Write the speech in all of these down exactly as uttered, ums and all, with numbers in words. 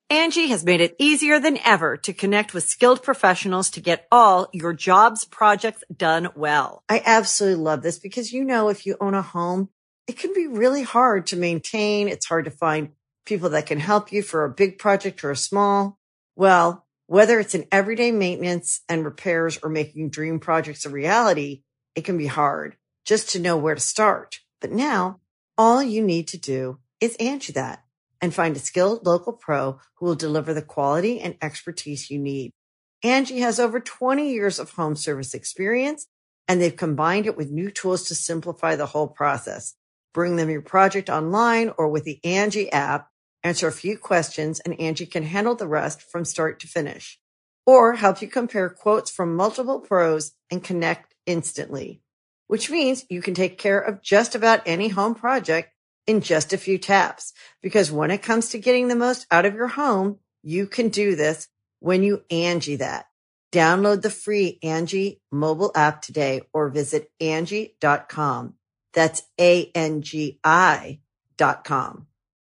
Angie has made it easier than ever to connect with skilled professionals to get all your jobs projects done well. I absolutely love this because, you know, if you own a home, it can be really hard to maintain. It's hard to find people that can help you for a big project or a small. Well, whether it's in everyday maintenance and repairs or making dream projects a reality, it can be hard just to know where to start. But now all you need to do is Angie that and find a skilled local pro who will deliver the quality and expertise you need. Angie has over twenty years of home service experience, and they've combined it with new tools to simplify the whole process. Bring them your project online or with the Angie app, answer a few questions, and Angie can handle the rest from start to finish. Or help you compare quotes from multiple pros and connect instantly, which means you can take care of just about any home project in just a few taps. Because when it comes to getting the most out of your home, you can do this when you Angie that. Download the free Angie mobile app today or visit Angie dot com. That's A N G I dot com.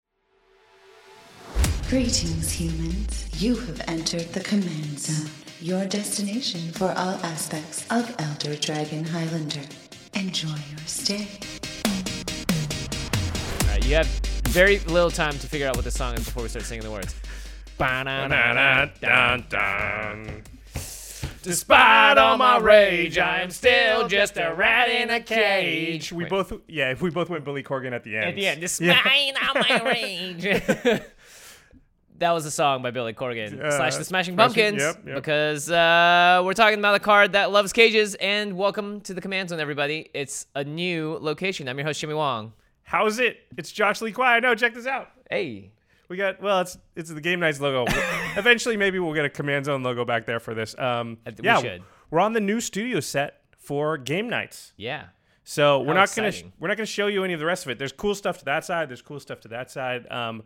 Greetings, humans. You have entered the Command Zone, your destination for all aspects of Elder Dragon Highlander. Enjoy your stay. All right, you have very little time to figure out what the song is before we start singing the words. Ba-na-na-na-dun-dun. Despite all my rage, I am still just a rat in a cage. We Wait. both, yeah, we both went Billy Corgan at the end. At the end, despite all my rage. That was a song by Billy Corgan Uh, slash the Smashing Smashing- Pumpkins yep, yep. because uh, we're talking about a card that loves cages. And welcome to the Command Zone, everybody. It's a new location. I'm your host, Jimmy Wong. How's it? It's Josh Lee Kwai. No, check this out. Hey. We got, well, it's it's the Game Nights logo. Eventually, maybe we'll get a Command Zone logo back there for this. Um, I think we yeah, should. We're on the new studio set for Game Nights. Yeah. So How we're not gonna exciting. we're not gonna show you any of the rest of it. There's cool stuff to that side. There's cool stuff to that side. Um,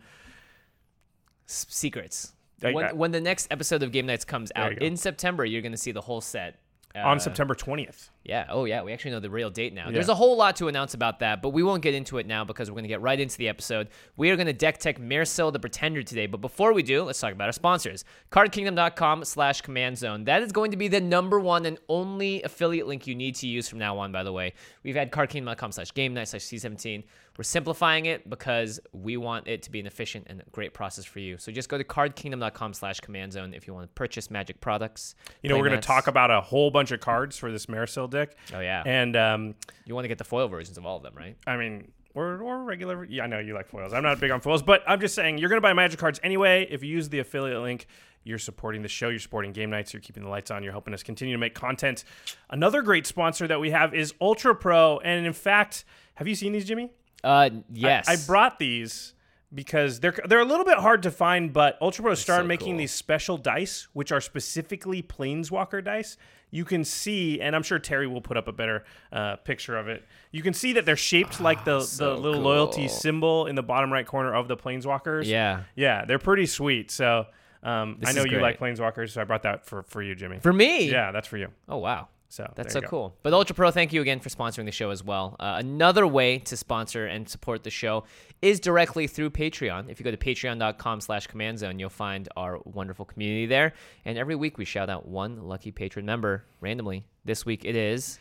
S- secrets. I- when, I- when the next episode of Game Nights comes There out you go. in September, you're going to see the whole set. Uh, on September twentieth. Yeah. Oh, yeah. We actually know the real date now. Yeah. There's a whole lot to announce about that, but we won't get into it now because we're going to get right into the episode. We are going to deck tech Miracil the Pretender today, but before we do, let's talk about our sponsors. cardkingdom.com slash command zone. That is going to be the number one and only affiliate link you need to use from now on, by the way. We've had cardkingdom.com slash game night slash C seventeen. We're simplifying it because we want it to be an efficient and great process for you. So just go to cardkingdom.com slash command zone if you want to purchase Magic products. You know, we're going playmats. to talk about a whole bunch of cards for this Miracil deck. Oh, yeah. And, um, You want to get the foil versions of all of them, right? I mean, or, or regular. Yeah, I know you like foils. I'm not big on foils, but I'm just saying you're going to buy Magic cards anyway. If you use the affiliate link, you're supporting the show. You're supporting Game Nights. You're keeping the lights on. You're helping us continue to make content. Another great sponsor that we have is Ultra Pro. And in fact, have you seen these, Jimmy? Uh, yes. I, I brought these because they're they're a little bit hard to find, but Ultra Pro started so making cool. these special dice, which are specifically Planeswalker dice. You can see, and I'm sure Terry will put up a better uh, picture of it. You can see that they're shaped like the, so the little cool. loyalty symbol in the bottom right corner of the Planeswalkers. Yeah. Yeah, they're pretty sweet. So um, This I know is you great. like Planeswalkers, so I brought that for, for you, Jimmy. For me? Yeah, that's for you. Oh, wow. So That's there so you go. cool. But Ultra Pro, thank you again for sponsoring the show as well. Uh, another way to sponsor and support the show is directly through Patreon. If you go to patreon.com slash command zone, you'll find our wonderful community there. And every week we shout out one lucky patron member randomly. This week it is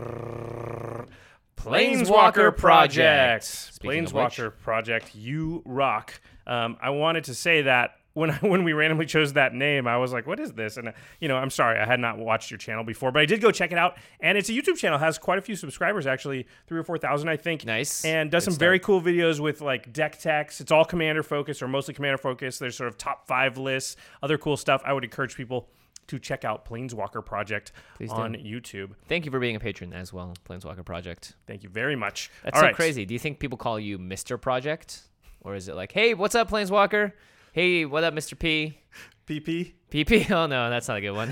Planeswalker Project. Speaking of Planeswalker Project, you rock. Um, I wanted to say that when when we randomly chose that name, I was like, "What is this?" And uh, you know, I'm sorry, I had not watched your channel before, but I did go check it out, and it's a YouTube channel. It has quite a few subscribers, actually, three or four thousand, I think. Nice. And does Good some very start. cool videos with like deck techs. It's all Commander focused, or mostly Commander focused. There's sort of top five lists, other cool stuff. I would encourage people to check out Planeswalker Project Please do. on YouTube. Thank you for being a patron as well, Planeswalker Project. Thank you very much. That's All so right. crazy. Do you think people call you Mister Project? Or is it like, hey, what's up, Planeswalker? Hey, what up, Mister P? P P. P P? Oh, no, that's not a good one.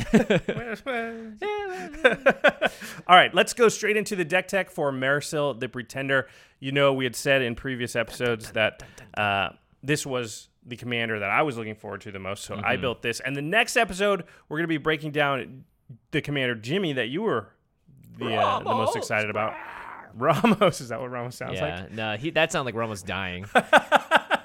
All right, let's go straight into the deck tech for Miracil the Pretender. You know, we had said in previous episodes that uh, this was the commander that I was looking forward to the most, so I built this. And the next episode, we're going to be breaking down the commander, Jimmy, that you were the, uh, the most excited about. Ramos, is that what Ramos sounds yeah, like? no, he, that sounded like we're almost dying.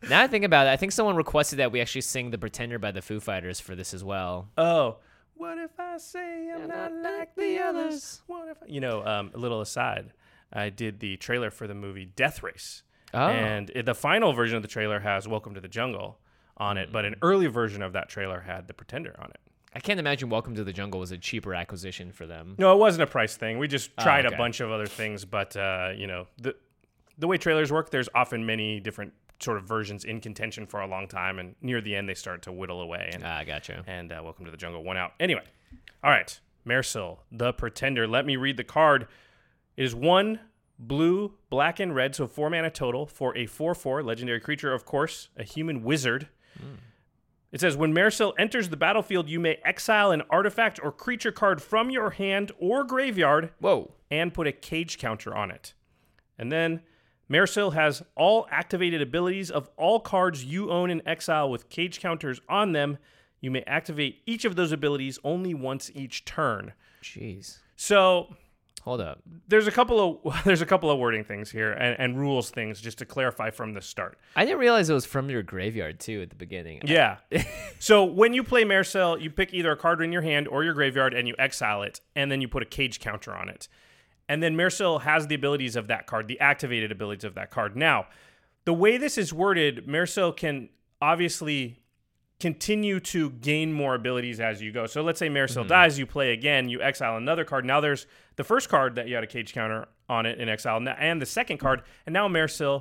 Now I think about it, I think someone requested that we actually sing The Pretender by the Foo Fighters for this as well. Oh. What if I say I'm not like the others? What if I... You know, um, a little aside, I did the trailer for the movie Death Race. Oh. And it, the final version of the trailer has Welcome to the Jungle on it, but an early version of that trailer had The Pretender on it. I can't imagine Welcome to the Jungle was a cheaper acquisition for them. No, it wasn't a price thing. We just tried oh, okay. a bunch of other things, but, uh, you know, the the way trailers work, there's often many different sort of versions in contention for a long time, and near the end they start to whittle away. And, ah, gotcha. And uh, Welcome to the Jungle won out. Anyway, all right, Mercil, the Pretender. Let me read the card. It is one blue, black, and red, so four mana total for a four four legendary creature, of course, a human wizard. Mm. It says, when Mercil enters the battlefield, you may exile an artifact or creature card from your hand or graveyard. Whoa. And put a cage counter on it. And then Mercil has all activated abilities of all cards you own in exile with cage counters on them. You may activate each of those abilities only once each turn. Jeez. So... Hold up. There's a couple of there's a couple of wording things here and, and rules things just to clarify from the start. I didn't realize it was from your graveyard too at the beginning. Yeah. So when you play Mercil, you pick either a card in your hand or your graveyard and you exile it, and then you put a cage counter on it. And then Mercil has the abilities of that card, the activated abilities of that card. Now, the way this is worded, Mercil can obviously continue to gain more abilities as you go. So let's say Mercil mm-hmm. dies, you play again, you exile another card. Now there's the first card that you had a cage counter on it in exile, and the second card, and now Mercil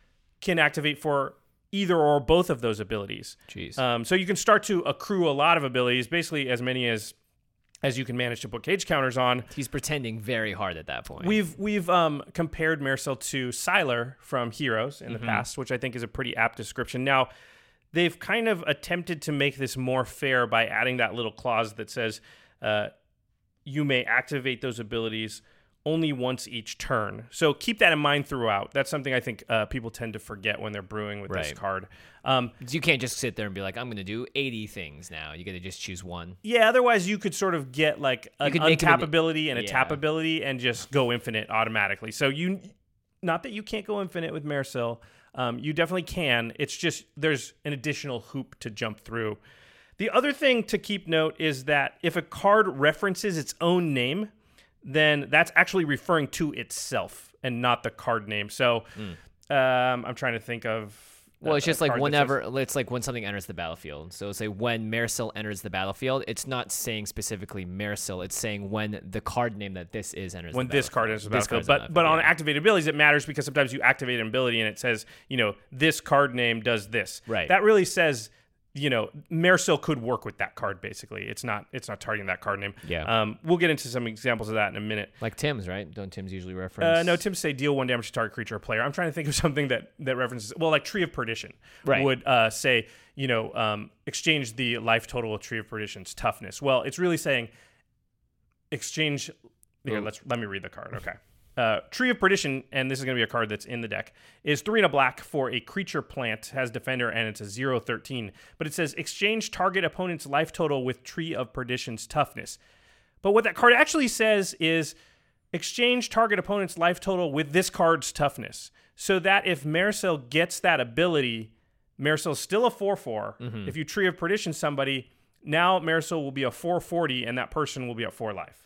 can activate for either or both of those abilities. Jeez. Um, so you can start to accrue a lot of abilities, basically as many as as you can manage to put cage counters on. He's pretending very hard at that point. We've we've um, compared Mercil to Sylar from Heroes in mm-hmm. the past, which I think is a pretty apt description. Now, they've kind of attempted to make this more fair by adding that little clause that says uh, you may activate those abilities only once each turn. So keep that in mind throughout. That's something I think uh, people tend to forget when they're brewing with right. this card. Um, you can't just sit there and be like, I'm going to do eighty things now. You got to just choose one. Yeah, otherwise you could sort of get like an untap an, ability and a yeah. tap ability and just go infinite automatically. So you, not that you can't go infinite with Mercil, Um, you definitely can. It's just there's an additional hoop to jump through. The other thing to keep note is that if a card references its own name, then that's actually referring to itself and not the card name. So mm. um, I'm trying to think of... Well, it's just like whenever, says, it's like when something enters the battlefield. So say when Mercil enters the battlefield, it's not saying specifically Mercil. It's saying when the card name that this is enters when the this card enters the battlefield. But, but yeah. on activated abilities, it matters because sometimes you activate an ability and it says, you know, this card name does this. Right. That really says... You know, Mercil could work with that card. Basically, it's not it's not targeting that card name. Yeah. Um, we'll get into some examples of that in a minute. Like Tim's, right? Don't Tim's usually reference? Uh, no, Tim's say deal one damage to target creature or player. I'm trying to think of something that that references. Well, like Tree of Perdition right. would uh, say, you know, um, exchange the life total of Tree of Perdition's toughness. Well, it's really saying exchange. Here, Ooh. let's let me read the card. Okay. Uh, Tree of Perdition, and this is going to be a card that's in the deck, is three and a black for a creature plant, has Defender, and it's a zero thirteen. But it says, exchange target opponent's life total with Tree of Perdition's toughness. But what that card actually says is, exchange target opponent's life total with this card's toughness. So that if Mercil gets that ability, Mercil's still a four four. Mm-hmm. If you Tree of Perdition somebody, now Mercil will be a four forty, and that person will be at four life.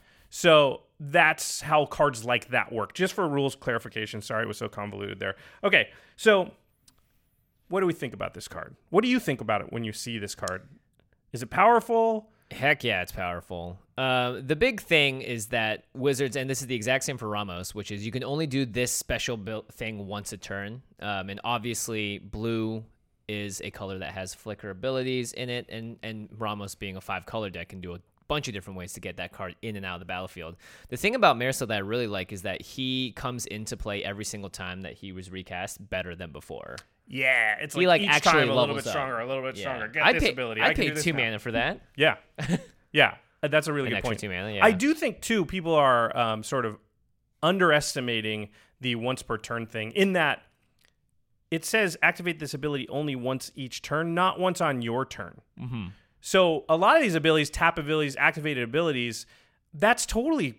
So that's how cards like that work. Just for rules clarification. Sorry, it was so convoluted there. Okay, so what do we think about this card? What do you think about it when you see this card? Is it powerful? Heck yeah, it's powerful. Uh, the big thing is that Wizards, and this is the exact same for Ramos, which is you can only do this special build thing once a turn. Um, and obviously, blue is a color that has flicker abilities in it, and, and Ramos being a five-color deck can do a bunch of different ways to get that card in and out of the battlefield. The thing about Mercil that I really like is that he comes into play every single time that he was recast better than before. Yeah, it's he like, like each actually time a little bit up. stronger, a little bit yeah. stronger. Get I'd this pay, ability. I, I paid two now. mana for that. Yeah, yeah, that's a really An good extra point. Two mana, yeah. I do think too people are um, sort of underestimating the once per turn thing in that it says activate this ability only once each turn, not once on your turn. Mm-hmm. So a lot of these abilities, tap abilities, activated abilities, that's totally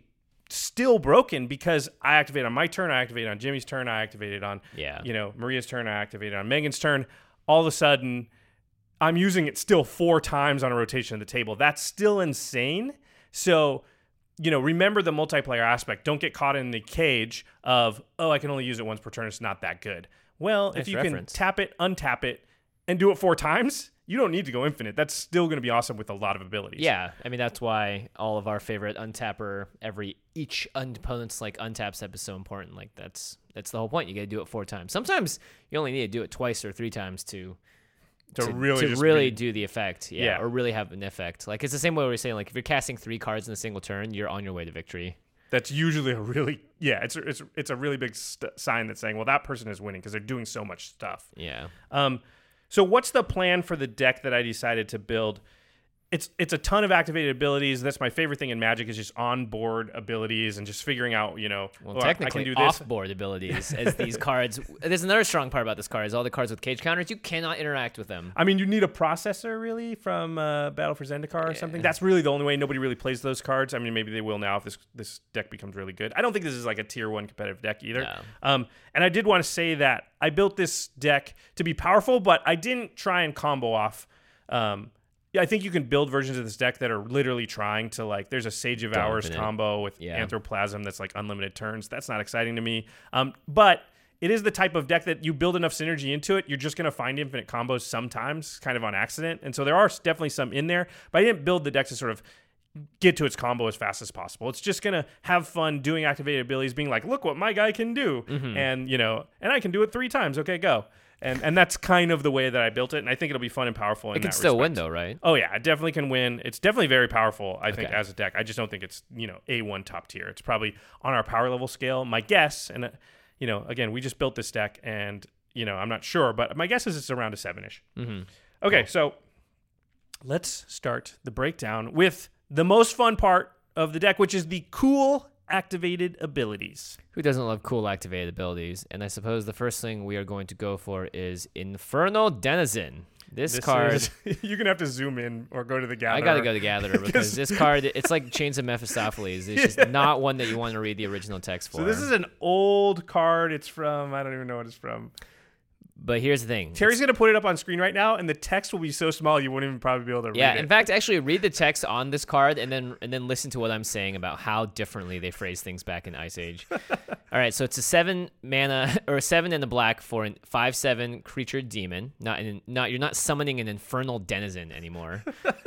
still broken because I activate on my turn, I activate on Jimmy's turn, I activated on Yeah. you know Maria's turn, I activated on Megan's turn. All of a sudden, I'm using it still four times on a rotation of the table. That's still insane. So, you know, remember the multiplayer aspect. Don't get caught in the cage of, oh, I can only use it once per turn. It's not that good. Well, Nice if you reference. can tap it, untap it, and do it four times, you don't need to go infinite. That's still going to be awesome with a lot of abilities. Yeah, I mean that's why all of our favorite untapper every each opponent's like untap step is so important. Like that's that's the whole point. You got to do it four times. Sometimes you only need to do it twice or three times to To, really, to just really be- do the effect. Yeah, Yeah. or really have an effect. Like it's the same way we were saying. Like if you're casting three cards in a single turn, you're on your way to victory. that's usually a really yeah. It's it's it's a really big st- sign that's saying, well, that person is winning because they're doing so much stuff. Yeah. Um, so what's the plan for the deck that I decided to build? It's it's a ton of activated abilities. That's my favorite thing in Magic is just on-board abilities and just figuring out, you know, Well, oh, I technically, can do this. off-board abilities as these cards. There's another strong part about this card is all the cards with cage counters. You cannot interact with them. I mean, you need a processor really from uh, Battle for Zendikar or something. That's really the only way. Nobody really plays those cards. I mean, maybe they will now if this this deck becomes really good. I don't think this is like a tier one competitive deck either. No. Um, and I did want to say that I built this deck to be powerful, but I didn't try and combo off. Um, I think you can build versions of this deck that are literally trying to like. There's a Sage of Go Hours infinite. combo with Yeah. Anthroplasm that's like unlimited turns. That's not exciting to me. Um, but it is the type of deck that you build enough synergy into it, you're just going to find infinite combos sometimes, kind of on accident. And so there are definitely some in there. But I didn't build the deck to sort of get to its combo as fast as possible. It's just going to have fun doing activated abilities, being like, look what my guy can do. Mm-hmm. And, you know, and I can do it three times. Okay, go. And and that's kind of the way that I built it. And I think it'll be fun and powerful in It can that still win respect. though, right? Oh yeah, it definitely can win. It's definitely very powerful, I think, Okay. as a deck. I just don't think it's, you know, A one top tier. It's probably on our power level scale. My guess, and uh, you know, again, we just built this deck, and you know, I'm not sure, but my guess is it's around a seven-ish. Mm-hmm. Okay, so let's start the breakdown with the most fun part of the deck, which is the cool activated abilities. Who doesn't love cool activated abilities? And I suppose the first thing we are going to go for is Infernal Denizen. This, This card, is- you're gonna have to zoom in or go to the gatherer. I gotta go to Gatherer because this card, it's like Chains of Mephistopheles. It's just not one that you want to read the original text for. So this is an old card. It's from I don't even know what it's from. But here's the thing. Terry's going to put it up on screen right now, and the text will be so small you wouldn't even probably be able to Yeah, read it. in fact, actually read the text on this card and then and then listen to what I'm saying about how differently they phrase things back in Ice Age. All right, so it's a seven mana or a seven and a black for a five seven creature demon. Not an, not you're not summoning an Infernal Denizen anymore.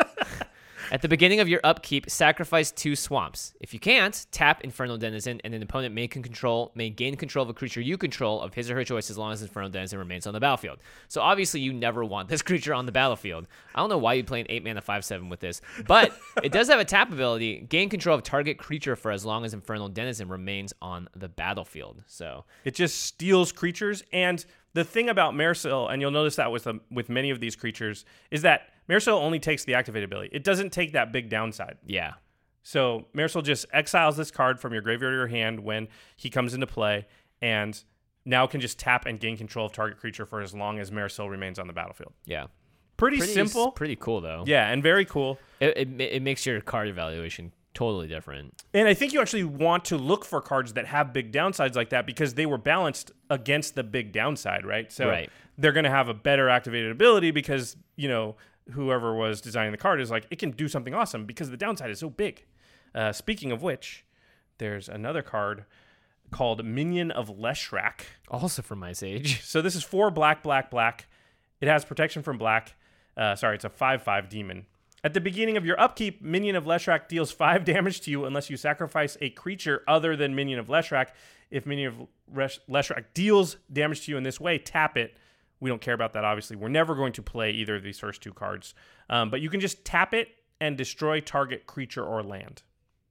At the beginning of your upkeep, sacrifice two swamps. If you can't, tap Infernal Denizen, and an opponent may can control may gain control of a creature you control of his or her choice as long as Infernal Denizen remains on the battlefield. So obviously, you never want this creature on the battlefield. I don't know why you play an eight mana five seven with this, but it does have a tap ability: gain control of target creature for as long as Infernal Denizen remains on the battlefield. So It just steals creatures. And the thing about Maresil, and you'll notice that with um, with many of these creatures, is that Maresil only takes the activate ability. It doesn't take that big downside. yeah, So Maresil just exiles this card from your graveyard or your hand when he comes into play, and now can just tap and gain control of target creature for as long as Maresil remains on the battlefield. yeah. Pretty, Pretty simple. pretty cool though. Yeah, and very cool. It, it ma- it makes your card evaluation totally different. And I think you actually want to look for cards that have big downsides like that because they were balanced against the big downside, right? So Right. they're going to have a better activated ability because, you know, whoever was designing the card is like, it can do something awesome because the downside is so big. Uh, speaking of which, there's another card called Minion of Leshrac. Also from Ice Age. So this is four black, black, black. It has protection from black. Uh, sorry, it's a five five demon. At the beginning of your upkeep, Minion of Leshrac deals five damage to you unless you sacrifice a creature other than Minion of Leshrac. If Minion of Resh- Leshrac deals damage to you in this way, tap it. We don't care about that, obviously. We're never going to play either of these first two cards. Um, but you can just tap it and destroy target creature or land.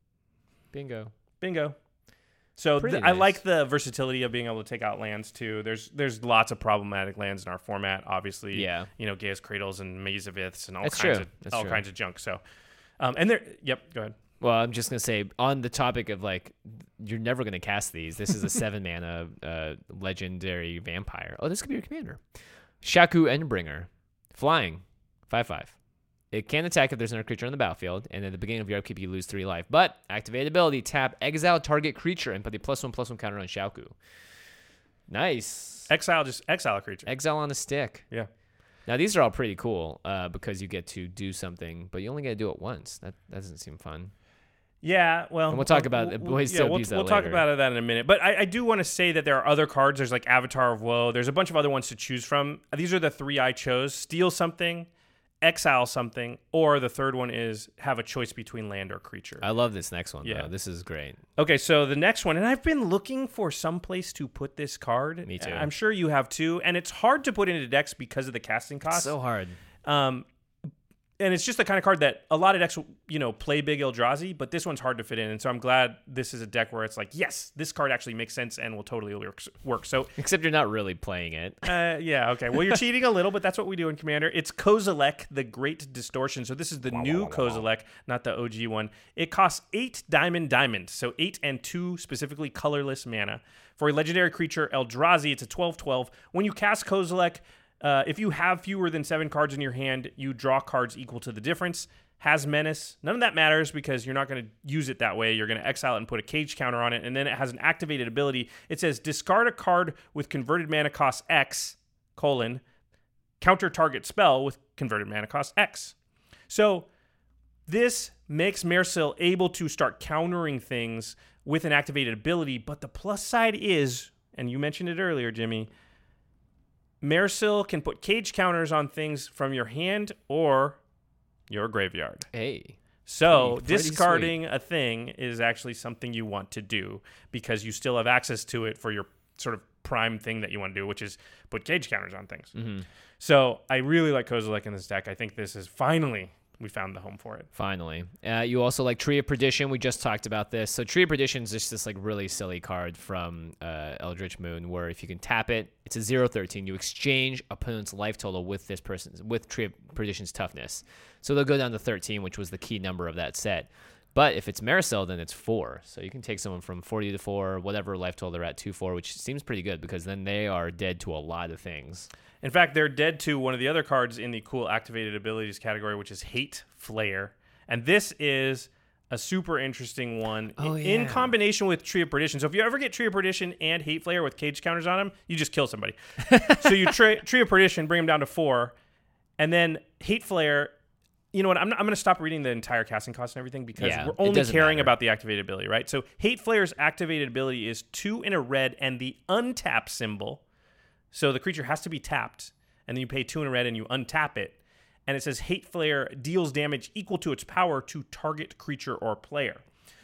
Bingo. Bingo. So Pretty th- I nice. like the versatility of being able to take out lands too. There's there's lots of problematic lands in our format, obviously. Yeah. You know, Gaia's Cradles and Maze of Iths and all That's kinds true. of That's all true. kinds of junk. So, um, and there. Yep. Go ahead. Well, I'm just gonna say on the topic of like, you're never gonna cast these. This is a seven mana uh, legendary vampire. Oh, this could be your commander, Shaku Endbringer, flying, five five. It can attack if there's another creature on the battlefield, and at the beginning of your upkeep, you lose three life. But activated ability, tap exile target creature and put a plus one plus one counter on Xiaoku. Nice. Exile, just exile a creature. Exile on a stick. Yeah. Now these are all pretty cool uh, because you get to do something, but you only get to do it once. That, that doesn't seem fun. Yeah, well, and we'll talk about it. We'll, We'll, yeah, we'll, we'll we'll talk about that in a minute. But I, I do want to say that there are other cards. There's like Avatar of Woe. There's a bunch of other ones to choose from. These are the three I chose: steal something, exile something, or the third one is have a choice between land or creature. I love this next one. Yeah, though. This is great. Okay, so the next one, and I've been looking for some place to put this card. Me too. I'm sure you have too, and it's hard to put into decks because of the casting cost. It's so hard. Um, and it's just the kind of card that a lot of decks, you know, play big Eldrazi, but this one's hard to fit in. And so I'm glad this is a deck where it's like, yes, this card actually makes sense and will totally work. work. So except you're not really playing it. uh, yeah, okay. Well, you're cheating a little, but that's what we do in Commander. It's Kozilek, the Great Distortion. So this is the new Kozilek, not the O G one. It costs eight diamond diamond, so eight and two specifically colorless mana. For a legendary creature, Eldrazi, it's a twelve twelve. When you cast Kozilek, Uh, if you have fewer than seven cards in your hand, you draw cards equal to the difference. Has Menace. None of that matters because you're not going to use it that way. You're going to exile it and put a cage counter on it, and then it has an activated ability. It says, discard a card with converted mana cost X, colon, counter target spell with converted mana cost X. So this makes Mersil able to start countering things with an activated ability, but the plus side is, and you mentioned it earlier, Jimmy, Mersil can put cage counters on things from your hand or your graveyard. Hey. So pretty, pretty discarding sweet. a thing is actually something you want to do because you still have access to it for your sort of prime thing that you want to do, which is put cage counters on things. Mm-hmm. So I really like Kozilek in this deck. I think this is finally... we found the home for it. Finally. Uh, you also like Tree of Perdition. We just talked about this. So Tree of Perdition is just this like really silly card from uh, Eldritch Moon where if you can tap it, it's a zero thirteen. You exchange opponent's life total with this person's, with Tree of Perdition's toughness. So they'll go down to thirteen, which was the key number of that set. But if it's Mersil, then it's four. So you can take someone from forty to four, whatever life total they're at, to four, which seems pretty good because then they are dead to a lot of things. In fact, they're dead to one of the other cards in the cool activated abilities category, which is Hate Flare. And this is a super interesting one oh, in, yeah. in combination with Tree of Perdition. So if you ever get Tree of Perdition and Hate Flare with cage counters on them, you just kill somebody. So you tra- Tree of Perdition, bring them down to four, and then Hate Flare... You know what? I'm, not, I'm going to stop reading the entire casting cost and everything because yeah, we're only caring matter. about the activated ability, right? So Hate Flare's activated ability is two in a red and the untap symbol. So the creature has to be tapped, and then you pay two in a red and you untap it. And it says Hate Flare deals damage equal to its power to target creature or player.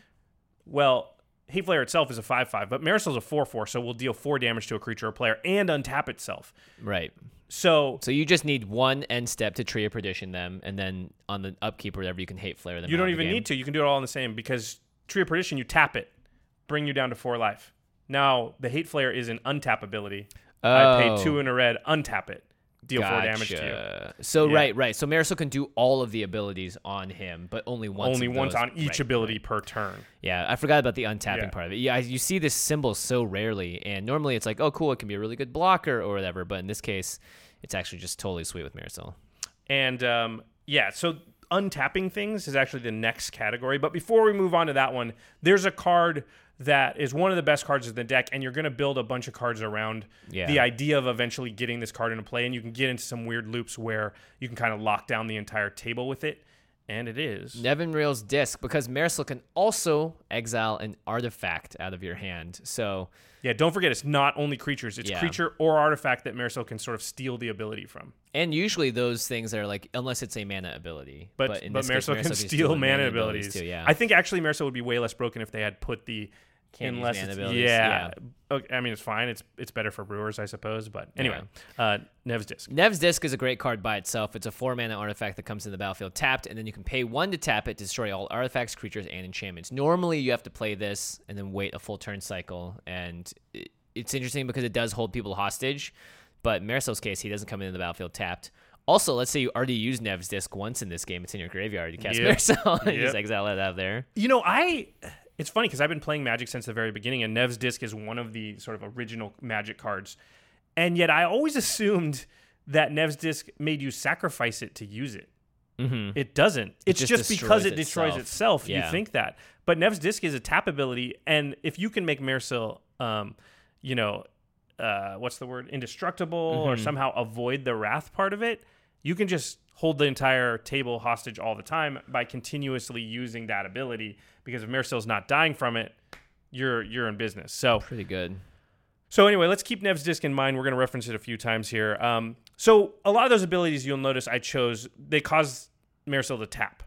Well, Hate Flare itself is a five five, but Marisol's a four four, so will deal four damage to a creature or player and untap itself. Right. So so you just need one end step to Tree of Perdition them, and then on the upkeep or whatever, you can Hate Flare them. You don't out even the game. need to. You can do it all in the same because Tree of Perdition, you tap it, bring you down to four life. Now, the Hate Flare is an untap ability. Oh. I pay two in a red, untap it, deal gotcha. four damage to you. So, Yeah. right, right. So Marisol can do all of the abilities on him, but only once. Only of once those. on each Right, ability right. per turn. Yeah, I forgot about the untapping Yeah. part of it. Yeah, you see this symbol so rarely, and normally it's like, oh, cool, it can be a really good blocker or whatever, but in this case, it's actually just totally sweet with Marisol. And um, yeah, so untapping things is actually the next category. But before we move on to that one, there's a card that is one of the best cards in the deck, and you're going to build a bunch of cards around Yeah. the idea of eventually getting this card into play, and you can get into some weird loops where you can kind of lock down the entire table with it, and it is... Nevin Reel's Disc, because Marisol can also exile an artifact out of your hand. So Yeah, don't forget, it's not only creatures. It's Yeah. creature or artifact that Marisol can sort of steal the ability from. And usually those things are like, unless it's a mana ability. But but, in but this case, Marisol can steal steal the mana abilities. too. Yeah, I think actually Marisol would be way less broken if they had put the Can't use unless mana it's, abilities, yeah. Okay, I mean, it's fine. It's it's better for brewers, I suppose. But anyway, uh, Nev's Disc. Nev's Disc is a great card by itself. It's a four mana artifact that comes in the battlefield tapped, and then you can pay one to tap it to destroy all artifacts, creatures, and enchantments. Normally, you have to play this and then wait a full turn cycle, and it, it's interesting because it does hold people hostage. But in Marisol's case, he doesn't come into the battlefield tapped. Also, let's say you already used Nev's Disc once in this game. It's in your graveyard. You cast Yep. Marisol and you Yep. just exile it out of there. You know, I. It's funny because I've been playing Magic since the very beginning, and Nev's Disc is one of the sort of original Magic cards. And yet I always assumed that Nev's Disc made you sacrifice it to use it. Mm-hmm. It doesn't. It's just just, because destroys it destroys itself. itself. Yeah. You think that. But Nev's Disc is a tap ability, and if you can make Maresil, um, you know, uh, what's the word? Indestructible, Mm-hmm. or somehow avoid the wrath part of it, you can just hold the entire table hostage all the time by continuously using that ability. Because if Maresil's not dying from it, you're you're in business. So Pretty good. So anyway, let's keep Nev's Disc in mind. We're going to reference it a few times here. Um, so a lot of those abilities, you'll notice I chose, they cause Maresil to tap.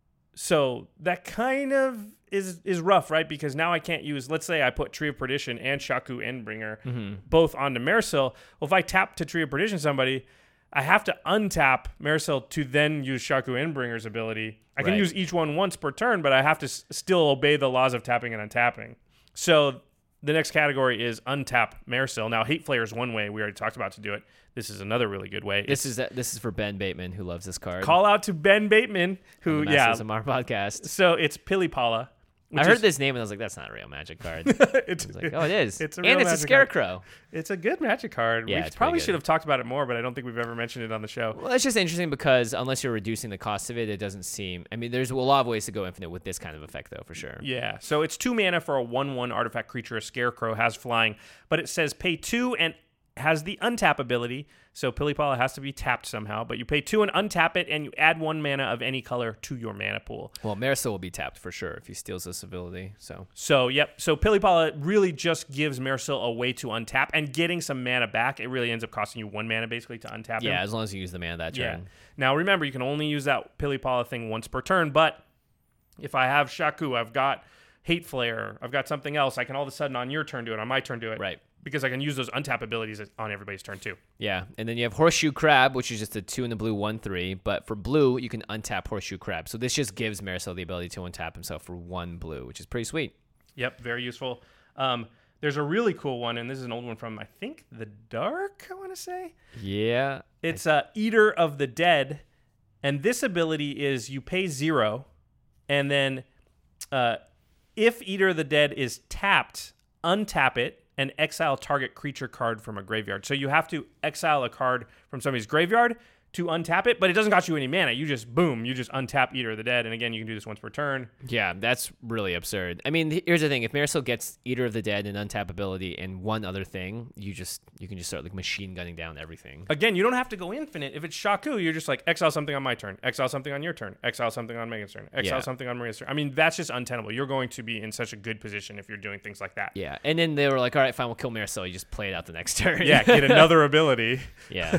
So that kind of is is rough, right? Because now I can't use, let's say I put Tree of Perdition and Shaku Endbringer Mm-hmm. both onto Maresil. Well, if I tap to Tree of Perdition somebody, I have to untap Maresil to then use Shaku Endbringer's ability. I can Right. use each one once per turn, but I have to s- still obey the laws of tapping and untapping. So the next category is untap Maresil. Now, Hate Flare is one way. We already talked about to do it. This is another really good way. This is this is for Ben Bateman, who loves this card. Call out to Ben Bateman, who, on the yeah. Masters of Mar podcast. So it's Pilipala. I heard this name and I was like, that's not a real Magic card. it's, I was like, oh, it is. It's a and real it's a Magic Scarecrow. card. It's a good Magic card. Yeah, we it's pretty probably good. should have talked about it more, but I don't think we've ever mentioned it on the show. Well, it's just interesting because unless you're reducing the cost of it, it doesn't seem. I mean, there's a lot of ways to go infinite with this kind of effect, though, for sure. Yeah, so it's two mana for a one one artifact creature. A Scarecrow has flying, but it says pay two and has the untap ability. So Pilipala has to be tapped somehow, but you pay two and untap it, and you add one mana of any color to your mana pool. Well, Maresil will be tapped for sure if he steals this ability. So So, yep. So Pilipala really just gives Maresil a way to untap, and getting some mana back, it really ends up costing you one mana basically to untap him. yeah, as long as you use the mana that Yeah. turn. Now, remember, you can only use that Pilipala thing once per turn, but if I have Shaku, I've got Hate Flare, I've got something else, I can all of a sudden on your turn do it, on my turn do it. Right. Because I can use those untap abilities on everybody's turn too. Yeah, and then you have Horseshoe Crab, which is just a two in the blue, one three. But for blue, you can untap Horseshoe Crab. So this just gives Maresil the ability to untap himself for one blue, which is pretty sweet. Yep, very useful. Um, there's a really cool one, and this is an old one from, I think, The Dark, I want to say. Yeah. It's uh, Eater of the Dead, and this ability is you pay zero, and then uh, if Eater of the Dead is tapped, untap it, and exile target creature card from a graveyard. So you have to exile a card from somebody's graveyard to untap it, but it doesn't cost you any mana. You just, boom, you just untap Eater of the Dead, and again, you can do this once per turn. Yeah, that's really absurd. I mean, here's the thing. If Maresil gets Eater of the Dead and untap ability and one other thing, you just you can just start like machine gunning down everything. Again, you don't have to go infinite. If it's Shaku, you're just like, exile something on my turn, exile something on your turn, exile something on Megan's turn, exile Yeah. something on Maria's turn. I mean, that's just untenable. You're going to be in such a good position if you're doing things like that. Yeah, and then they were like, all right, fine, we'll kill Maresil. You just play it out the next turn. Yeah, get another ability. Yeah.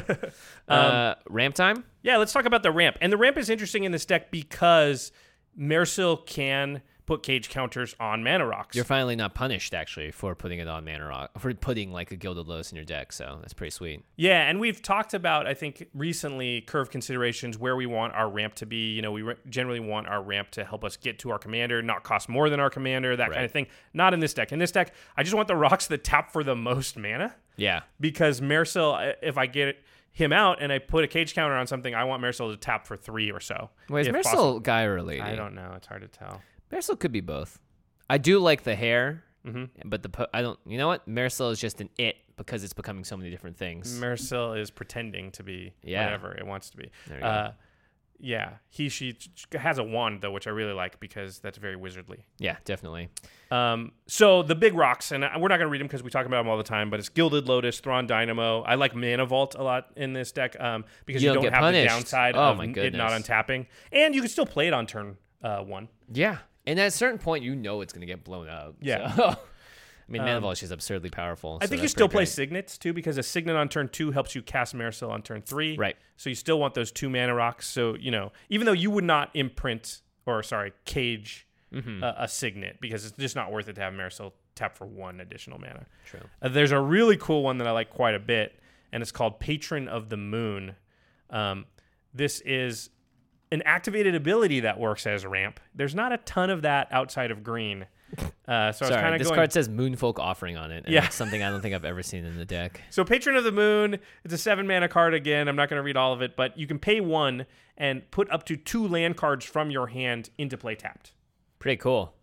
uh, ramp time? Yeah, let's talk about the ramp. And the ramp is interesting in this deck because Maresil can put cage counters on mana rocks. You're finally not punished, actually, for putting it on Mana Rock, for putting like a Gilded Lotus in your deck, so that's pretty sweet. Yeah, and we've talked about, I think, recently curve considerations where we want our ramp to be. You know, we re- generally want our ramp to help us get to our commander, not cost more than our commander, that Right. kind of thing. Not in this deck. In this deck, I just want the rocks that tap for the most mana Yeah. because Maresil, if I get him out and I put a cage counter on something, I want Maresil to tap for three or so. Wait, is if Maresil possible. guy or lady? I don't know. It's hard to tell. Maresil could be both. I do like the hair, Mm-hmm. but the po- I don't. You know what? Maresil is just an it because it's becoming so many different things. Maresil is pretending to be Yeah. whatever it wants to be. There you Uh, yeah, he she has a wand though, which I really like because that's very wizardly. Yeah, definitely. Um, so the big rocks, and we're not going to read them because we talk about them all the time, but it's Gilded Lotus, Thrawn Dynamo. I like Mana Vault a lot in this deck um, because You you, don't don't get have punished. the downside Oh, of my it not goodness. untapping. And you can still play it on turn uh, one. Yeah, and at a certain point, you know it's going to get blown up. Yeah. So. I mean, Mana Um, Vault is just absurdly powerful. I so think you that's still pretty play great. Signets too because a Signet on turn two helps you cast Maresil on turn three. Right. So you still want those two mana rocks. So, you know, even though you would not imprint or, sorry, cage Mm-hmm. uh, a Signet because it's just not worth it to have Maresil tap for one additional mana. True. Uh, there's a really cool one that I like quite a bit, and it's called Patron of the Moon. Um, this is an activated ability that works as a ramp. There's not a ton of that outside of green. Uh, so I was Sorry, kind of this going. card says Moonfolk Offering on it. And Yeah. it's something I don't think I've ever seen in the deck. So Patron of the Moon, it's a seven mana card again. I'm not going to read all of it, but you can pay one and put up to two land cards from your hand into play tapped. Pretty cool.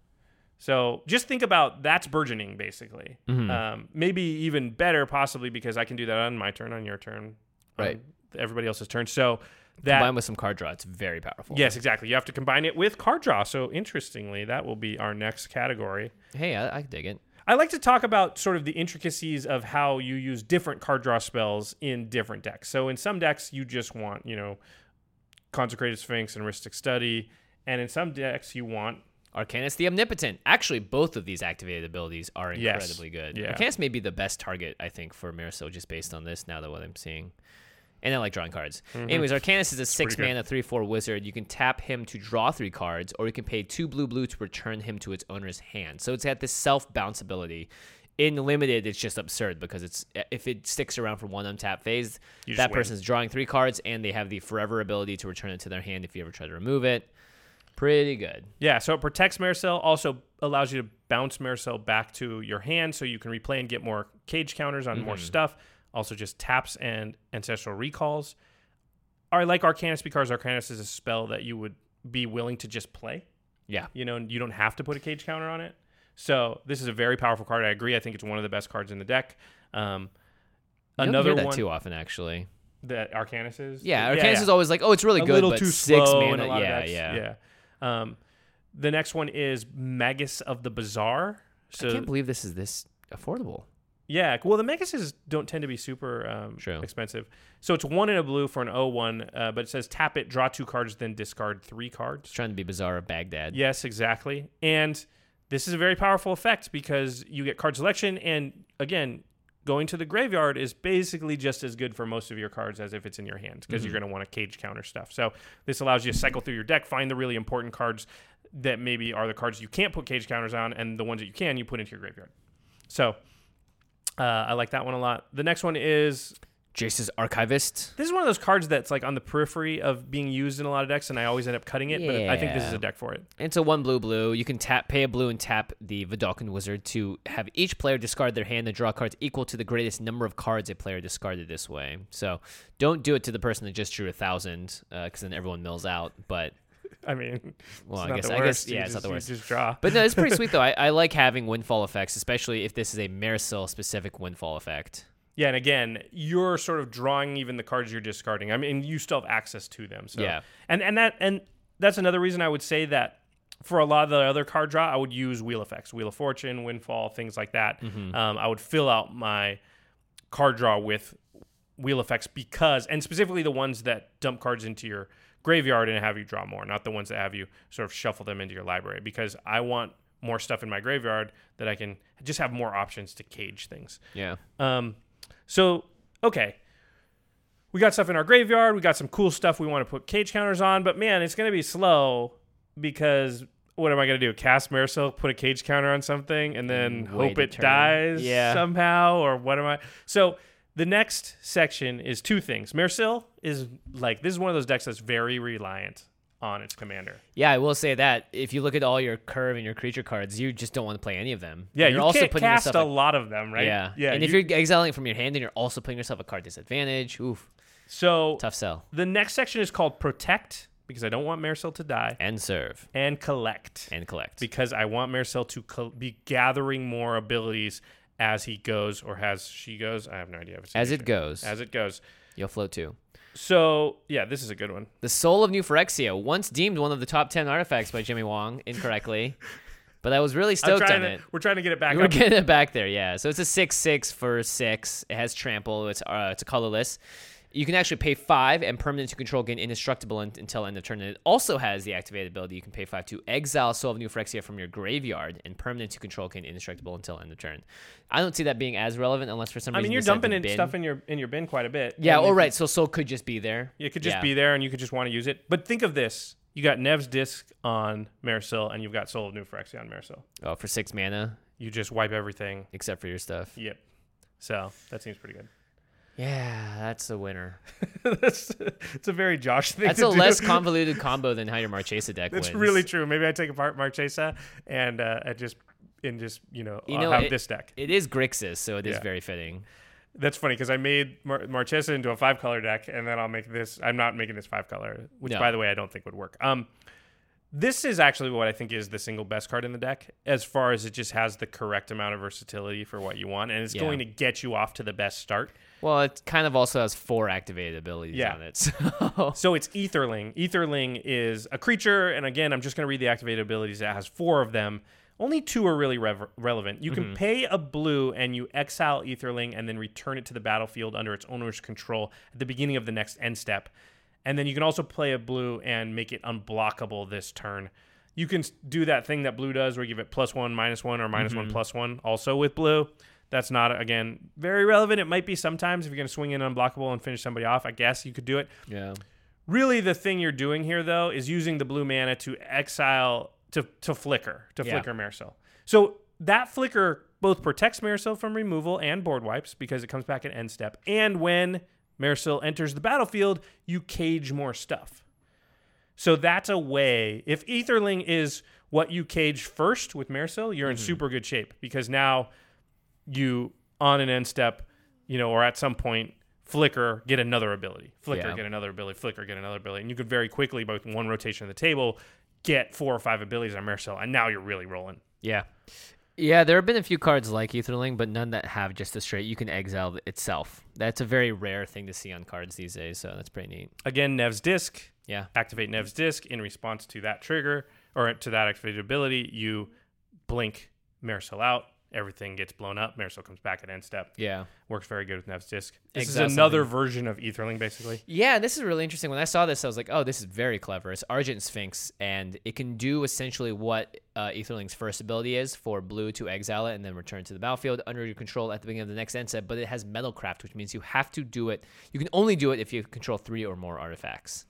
So just think about that's burgeoning, basically. Mm-hmm. Um, maybe even better, possibly, because I can do that on my turn, on your turn, Right. on everybody else's turn. So That, combined with some card draw, it's very powerful. Yes, exactly. You have to combine it with card draw. So interestingly, that will be our next category. Hey, I, I dig it. I like to talk about sort of the intricacies of how you use different card draw spells in different decks. So in some decks, you just want, you know, Consecrated Sphinx and Rhystic Study. And in some decks, you want Arcanus the Omnipotent. Actually, both of these activated abilities are Yes. incredibly good. Yeah. Arcanus may be the best target, I think, for Marisol, just based on this, now that what I'm seeing. And I like drawing cards. Mm-hmm. Anyways, Arcanus is a pretty six good. mana, three four wizard. You can tap him to draw three cards, or you can pay two blue blue to return him to its owner's hand. So it's got this self-bounce ability. In limited, it's just absurd because it's if it sticks around for one untap phase, You just that win. person's drawing three cards, and they have the forever ability to return it to their hand if you ever try to remove it. Pretty good. Yeah, so it protects Marisol, also allows you to bounce Marisol back to your hand so you can replay and get more cage counters on Mm-hmm. more stuff. Also just taps and ancestral recalls. I like Arcanus because Arcanus is a spell that you would be willing to just play. Yeah. You know, you don't have to put a cage counter on it. So this is a very powerful card. I agree. I think it's one of the best cards in the deck. Um, You don't another hear that one too often, actually. that Arcanus is. Yeah, Arcanus yeah. is always like, oh, it's really a good, little but too six slow mana. in a lot yeah, of decks. yeah, yeah. Um, the next one is Magus of the Bazaar. So I can't believe this is this affordable. yeah, well, the Maguses don't tend to be super um, True. expensive. So it's one in a blue for an oh one, uh, but it says tap it, draw two cards, then discard three cards. It's trying to be Bazaar of Baghdad. Yes, exactly. And this is a very powerful effect because you get card selection, and again, going to the graveyard is basically just as good for most of your cards as if it's in your hand because Mm-hmm. you're going to want to cage counter stuff. So this allows you to cycle through your deck, find the really important cards that maybe are the cards you can't put cage counters on, and the ones that you can, you put into your graveyard. So uh, I like that one a lot. The next one is Jace's Archivist. this is one of those cards that's like on the periphery of being used in a lot of decks, and I always end up cutting it. But I think this is Yeah. a deck for it. It's a one blue blue. You can tap, pay a blue, and tap the Vidalcan Wizard to have each player discard their hand and draw cards equal to the greatest number of cards a player discarded this way. So don't do it to the person that just drew a thousand, because then everyone mills out. But I mean, well, it's I not guess the I guess worst. You yeah, it's just- not the you worst. Just draw. But no, it's pretty sweet though. I, I like having windfall effects, especially if this is a Marisol specific windfall effect. Yeah, and again, you're sort of drawing even the cards you're discarding. I mean, you still have access to them. So. Yeah. And and that and that's another reason I would say that for a lot of the other card draw, I would use wheel effects, Wheel of Fortune, Windfall, things like that. Mm-hmm. Um, I would fill out my card draw with wheel effects because, and specifically the ones that dump cards into your graveyard and have you draw more, not the ones that have you sort of shuffle them into your library, because I want more stuff in my graveyard that I can just have more options to cage things. Yeah. Um, so, okay. We got stuff in our graveyard. We got some cool stuff we want to put cage counters on. But, man, it's going to be slow because what am I going to do? Cast Marisol, put a cage counter on something, and then Mm, wait hope a it turn. dies Yeah. somehow? Or what am I? So, the next section is two things. Marisol is like, this is one of those decks that's very reliant on its commander. Yeah, I will say that if you look at all your curve and your creature cards, you just don't want to play any of them. Yeah, And you're you also can't putting cast yourself a at- lot of them, right? Yeah, Yeah. And if you- you're exiling from your hand, then you're also putting yourself at card disadvantage. Oof, so tough sell. the next section is called Protect, because I don't want Marisol to die, And serve and Collect. and collect. Because I want Marisol to co- be gathering more abilities as he goes, or as she goes. I have no idea. If it's As it usually- goes, As it goes. you'll float too. So, yeah, this is a good one. The Soul of New Phyrexia, once deemed one of the top ten artifacts by Jimmy Wong incorrectly, but I was really I'm stoked trying on to, it. We're trying to get it back We're up. getting it back there, yeah. So it's a six six for six. It has trample. It's uh, it's a colorless. You can actually pay five and permanent to control gain indestructible un- until end of turn. And it also has the activated ability. You can pay five to exile Soul of New Phyrexia from your graveyard and permanent to control gain indestructible until end of turn. I don't see that being as relevant unless for some I reason mean, you're you decide dumping to in bin. stuff in your in your bin quite a bit. Yeah, And all if right. So Soul could just be there. It could just Yeah. be there, and you could just want to use it. But think of this. You got Nev's Disc on Marisol, and you've got Soul of New Phyrexia on Marisol. Oh, for six mana, You just wipe everything. except for your stuff. Yep. So, that seems pretty good. Yeah, that's a winner. That's, it's a very Josh thing That's to a do. less convoluted combo than how your Marchesa deck That's wins. really true. Maybe I take apart Marchesa and uh, I just and just you know, You I'll know, have it- this deck. It is Grixis, so it is Yeah. very fitting. That's funny because I made Mar- Marchesa into a five color deck, and then I'll make this. I'm not making this five color, which No. by the way I don't think would work. Um, This is actually what I think is the single best card in the deck, as far as it just has the correct amount of versatility for what you want, and it's Yeah. going to get you off to the best start. Well, it kind of also has four activated abilities Yeah. on it. So. So it's Aetherling. Aetherling is a creature, and again, I'm just going to read the activated abilities. It has four of them. Only two are really rev- relevant. You can Mm-hmm. pay a blue, and you exile Aetherling, and then return it to the battlefield under its owner's control at the beginning of the next end step. And then you can also play a blue and make it unblockable this turn. You can s- do that thing that blue does where you give it plus one, minus one, or minus Mm-hmm. one, plus one, also with blue. That's not, again, very relevant. It might be sometimes if you're going to swing in unblockable and finish somebody off. I guess you could do it. Yeah. Really, the thing you're doing here, though, is using the blue mana to exile, to, to flicker, to Yeah. flicker Marisol. So that flicker both protects Marisol from removal and board wipes because it comes back at end step. And when Marisol enters the battlefield, you cage more stuff. So that's a way. If Aetherling is what you cage first with Marisol, you're in Mm-hmm. super good shape because now you, on an end step, you know, or at some point, flicker, get another ability. Flicker, Yeah. get another ability. Flicker, get another ability. And you could very quickly, both one rotation of the table, get four or five abilities on Marisol, and now you're really rolling. Yeah. Yeah, there have been a few cards like Aetherling, but none that have just a straight, you can exile itself. That's a very rare thing to see on cards these days, so that's pretty neat. Again, Nev's Disc. Yeah. Activate Nev's Disc. In response to that trigger, or to that activated ability, you blink Marisol out. Everything gets blown up. Marisol comes back at end step. Yeah. Works very good with Nev's Disc. This Exile is another something. version of Aetherling, basically. Yeah, this is really interesting. When I saw this, I was like, oh, this is very clever. It's Argent Sphinx, and it can do essentially what uh, Aetherling's first ability is for blue to exile it and then return to the battlefield under your control at the beginning of the next end step, but it has Metalcraft, which means you have to do it. You can only do it if you control three or more artifacts.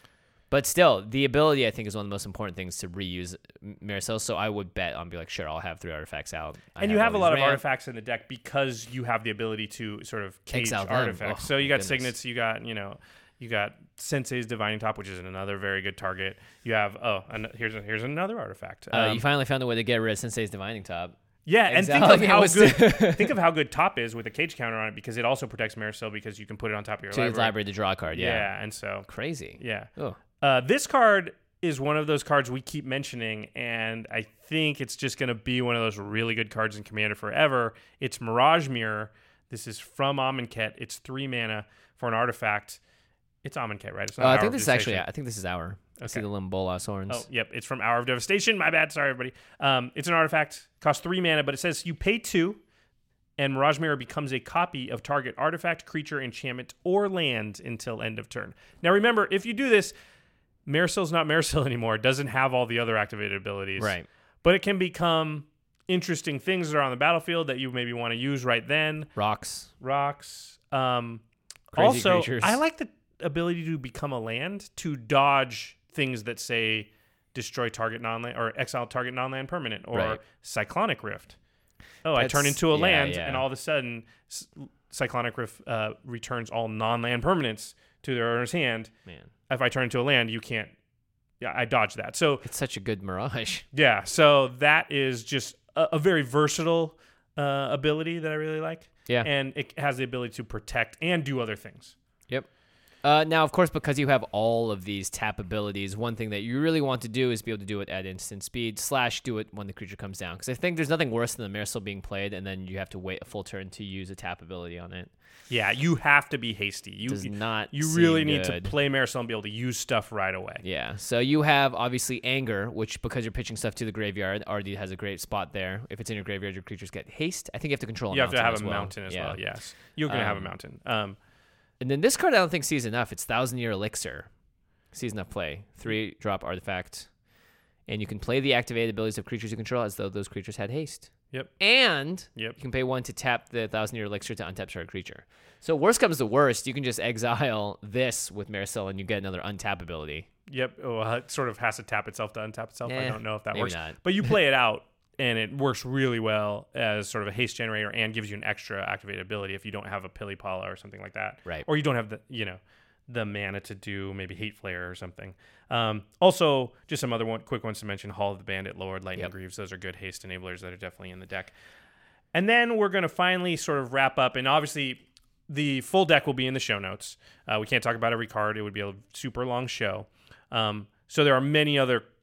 But still, the ability, I think, is one of the most important things to reuse Marisol, so I would bet on be like, sure, I'll have three artifacts out. I And you have a all lot these of ramp. artifacts in the deck because you have the ability to sort of cage Exile them. artifacts. Oh, so you my got goodness. Signets, you got, you know, you got Sensei's Divining Top, which is another very good target. You have, oh, an- here's a, here's another artifact. Uh, Um, you finally found a way to get rid of Sensei's Divining Top. yeah, and think Exiling of it how was- good think of how good Top is with a cage counter on it because it also protects Marisol because you can put it on top of your To library. the library to draw a card, yeah. Yeah, and so Crazy. yeah. Oh. Uh, this card is one of those cards we keep mentioning, and I think it's just going to be one of those really good cards in Commander forever. It's Mirage Mirror. This is from Amonkhet. It's three mana for an artifact. It's Amonkhet, right? It's Uh, not I Hour think of this is actually, Devastation. I think this is our. I see Okay. the Limbola Horns. Oh, yep. It's from Hour of Devastation. My bad. Sorry, everybody. Um, it's an artifact. Costs three mana, but it says you pay two, and Mirage Mirror becomes a copy of target artifact, creature, enchantment, or land until end of turn. Now, remember, if you do this, Marisol's not Marisol anymore. It doesn't have all the other activated abilities. Right. But it can become interesting things that are on the battlefield that you maybe want to use right then. Rocks. Rocks. Um, Crazy also, creatures. I like the ability to become a land to dodge things that say destroy target non-land or exile target non-land permanent or Right. Cyclonic Rift. Oh, I turn That's- into a yeah, land yeah. and all of a sudden S- Cyclonic Rift uh, returns all non-land permanents to their owner's hand. Man, If I turn into a land, you can't. Yeah, I dodge that. So it's such a good Mirage. yeah, so that is just a, a very versatile uh, ability that I really like. Yeah. And it has the ability to protect and do other things. Yep. Uh, now, of course, because you have all of these tap abilities, one thing that you really want to do is be able to do it at instant speed, slash do it when the creature comes down. Because I think there's nothing worse than the Marisol being played, and then you have to wait a full turn to use a tap ability on it. Yeah, you have to be hasty. You Does not You seem really need good. to play Marisol and be able to use stuff right away. Yeah, so you have obviously Anger, which because you're pitching stuff to the graveyard, already has a great spot there. If it's in your graveyard, your creatures get haste. I think you have to control a You have to mountain have as a well. mountain as Yeah. well. Yes, you're gonna have a Um, mountain. Um, And then this card I don't think sees enough. It's Thousand Year Elixir. Sees enough play. Three drop artifact. And you can play the activated abilities of creatures you control as though those creatures had haste. Yep. And Yep. you can pay one to tap the Thousand Year Elixir to untap target creature. So worst comes to worst, you can just exile this with Marisol and you get another untap ability. Yep. Oh, uh, it sort of has to tap itself to untap itself. I Eh, don't know if that maybe works. not. But you play it out, and it works really well as sort of a haste generator and gives you an extra activated ability if you don't have a Pilipala or something like that. Right. Or you don't have the, you know, the mana to do maybe Hate Flare or something. Um, also, just some other one, quick ones to mention: Hall of the Bandit, Lord, Lightning Yep. Greaves. Those are good haste enablers that are definitely in the deck. And then we're going to finally sort of wrap up, and obviously the full deck will be in the show notes. Uh, we can't talk about every card. It would be a super long show. Um, so there are many other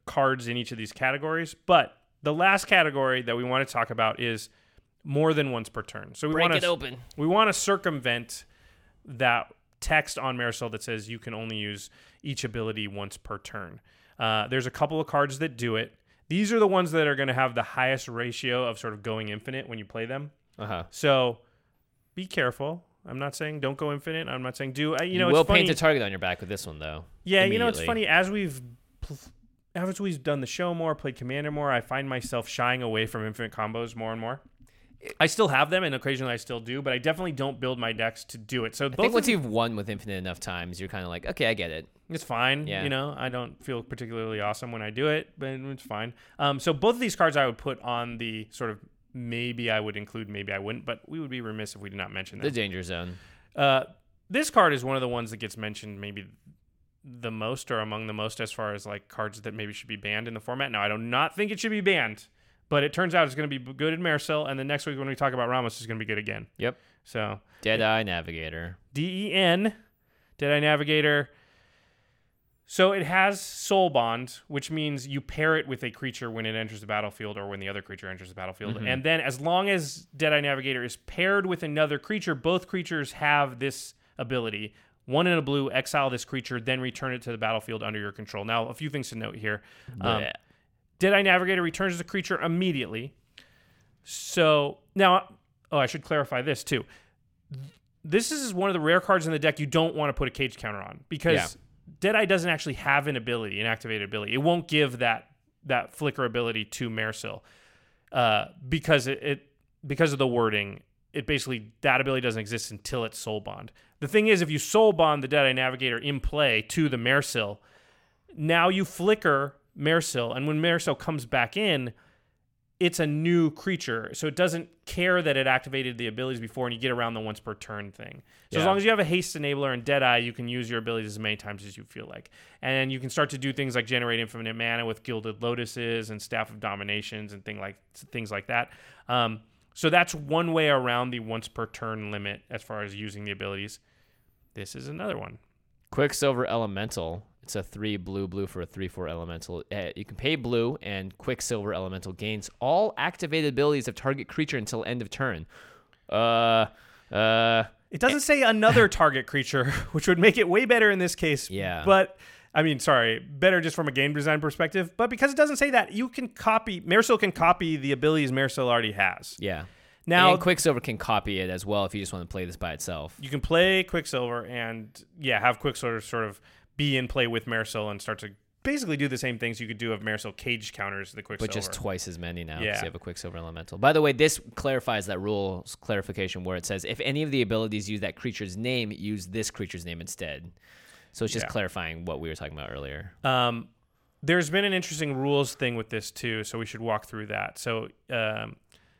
cards in each of these categories. But the last category that we want to talk about is more than once per turn. So we Break want it open. We want to circumvent that text on Marisol that says you can only use each ability once per turn. Uh, there's a couple of cards that do it. These are the ones that are going to have the highest ratio of sort of going infinite when you play them. Uh-huh. So be careful. I'm not saying don't go infinite. I'm not saying do. You, You know, will it's funny. paint a target on your back with this one, though. Yeah, you know, it's immediately. funny. As we've as we've done the show more, played Commander more, I find myself shying away from infinite combos more and more. I still have them, and occasionally I still do, but I definitely don't build my decks to do it. So I both think of once them- you've won with infinite enough times, you're kind of like, okay, I get it. It's fine. Yeah. You know, I don't feel particularly awesome when I do it, but it's fine. Um, so both of these cards I would put on the sort of maybe I would include, maybe I wouldn't, but we would be remiss if we did not mention The them. danger zone. Uh, this card is one of the ones that gets mentioned maybe the most or among the most as far as like cards that maybe should be banned in the format. Now, I do not think it should be banned, but it turns out it's going to be good in Marisol, and then next week when we talk about Ramos, it's going to be good again. Yep. So Deadeye Navigator. D E N, Deadeye Navigator. So it has Soul Bond, which means you pair it with a creature when it enters the battlefield or when the other creature enters the battlefield. Mm-hmm. And then as long as Deadeye Navigator is paired with another creature, both creatures have this ability. One in a blue, exile this creature, then return it to the battlefield under your control. Now, a few things to note here. Um, Bleh. Deadeye Navigator returns the creature immediately. So now, oh, I should clarify this too. This is one of the rare cards in the deck you don't want to put a cage counter on because Yeah. Deadeye doesn't actually have an ability, an activated ability. It won't give that that flicker ability to Marisol uh, because it, it because of the wording. It basically that ability doesn't exist until it's Soul Bond. The thing is, if you Soul Bond the Deadeye Navigator in play to the Marisol, now you flicker Marisol, and when Marisol comes back in, it's a new creature, so it doesn't care that it activated the abilities before, and you get around the once per turn thing. So Yeah. as long as you have a haste enabler and Deadeye, you can use your abilities as many times as you feel like. And you can start to do things like generate infinite mana with Gilded Lotuses and Staff of Dominations and thing like things like that. Um, so that's one way around the once per turn limit as far as using the abilities. This is another one. Quicksilver Elemental. It's a three blue blue for a three four elemental. Uh, you can pay blue, and Quicksilver Elemental gains all activated abilities of target creature until end of turn. Uh, uh, It doesn't say another target creature, which would make it way better in this case. Yeah. But, I mean, sorry, better just from a game design perspective. But because it doesn't say that, you can copy, Marisol can copy the abilities Marisol already has. yeah. Now, and Quicksilver can copy it as well if you just want to play this by itself. you can play Quicksilver and, yeah, have Quicksilver sort of be in play with Marisol and start to basically do the same things you could do if Marisol cage counters the Quicksilver. But just twice as many now because Yeah. you have a Quicksilver Elemental. By the way, this clarifies that rules clarification where it says if any of the abilities use that creature's name, use this creature's name instead. So it's just Yeah. clarifying what we were talking about earlier. Um, there's been an interesting rules thing with this too, so we should walk through that. So, um,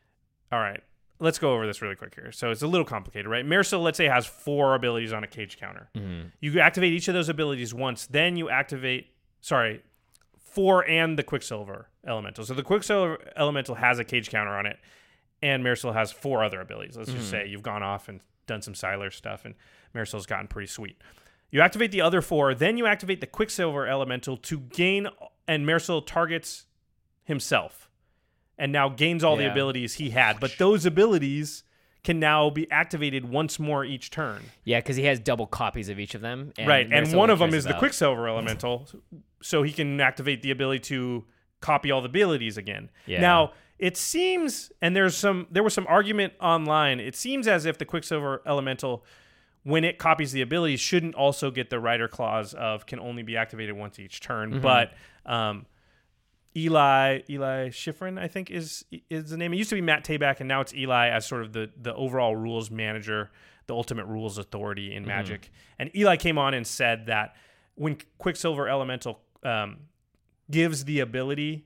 all right, let's go over this really quick here. So it's a little complicated, right? Marisol, let's say, has four abilities on a cage counter. Mm-hmm. You activate each of those abilities once, then you activate, sorry, four and the Quicksilver Elemental. So the Quicksilver Elemental has a cage counter on it, and Marisol has four other abilities. Let's just say you've gone off and done some Siler stuff, and Marisol's gotten pretty sweet. You activate the other four, then you activate the Quicksilver Elemental to gain, and Marisol targets himself, and now gains all the Yeah. abilities he had. But those abilities can now be activated once more each turn. Yeah, because he has double copies of each of them. And Right, and Marisol one of cares them is the about- Quicksilver Elemental, so he can activate the ability to copy all the abilities again. Yeah. Now, it seems, and there's some, there was some argument online, it seems as if the Quicksilver Elemental, when it copies the abilities, shouldn't also get the Rider clause of can only be activated once each turn. Mm-hmm. But um, Eli Eli Schifrin, I think, is is the name. It used to be Matt Tabak, and now it's Eli as sort of the, the overall rules manager, the ultimate rules authority in Magic. Mm-hmm. And Eli came on and said that when Quicksilver Elemental um, gives the ability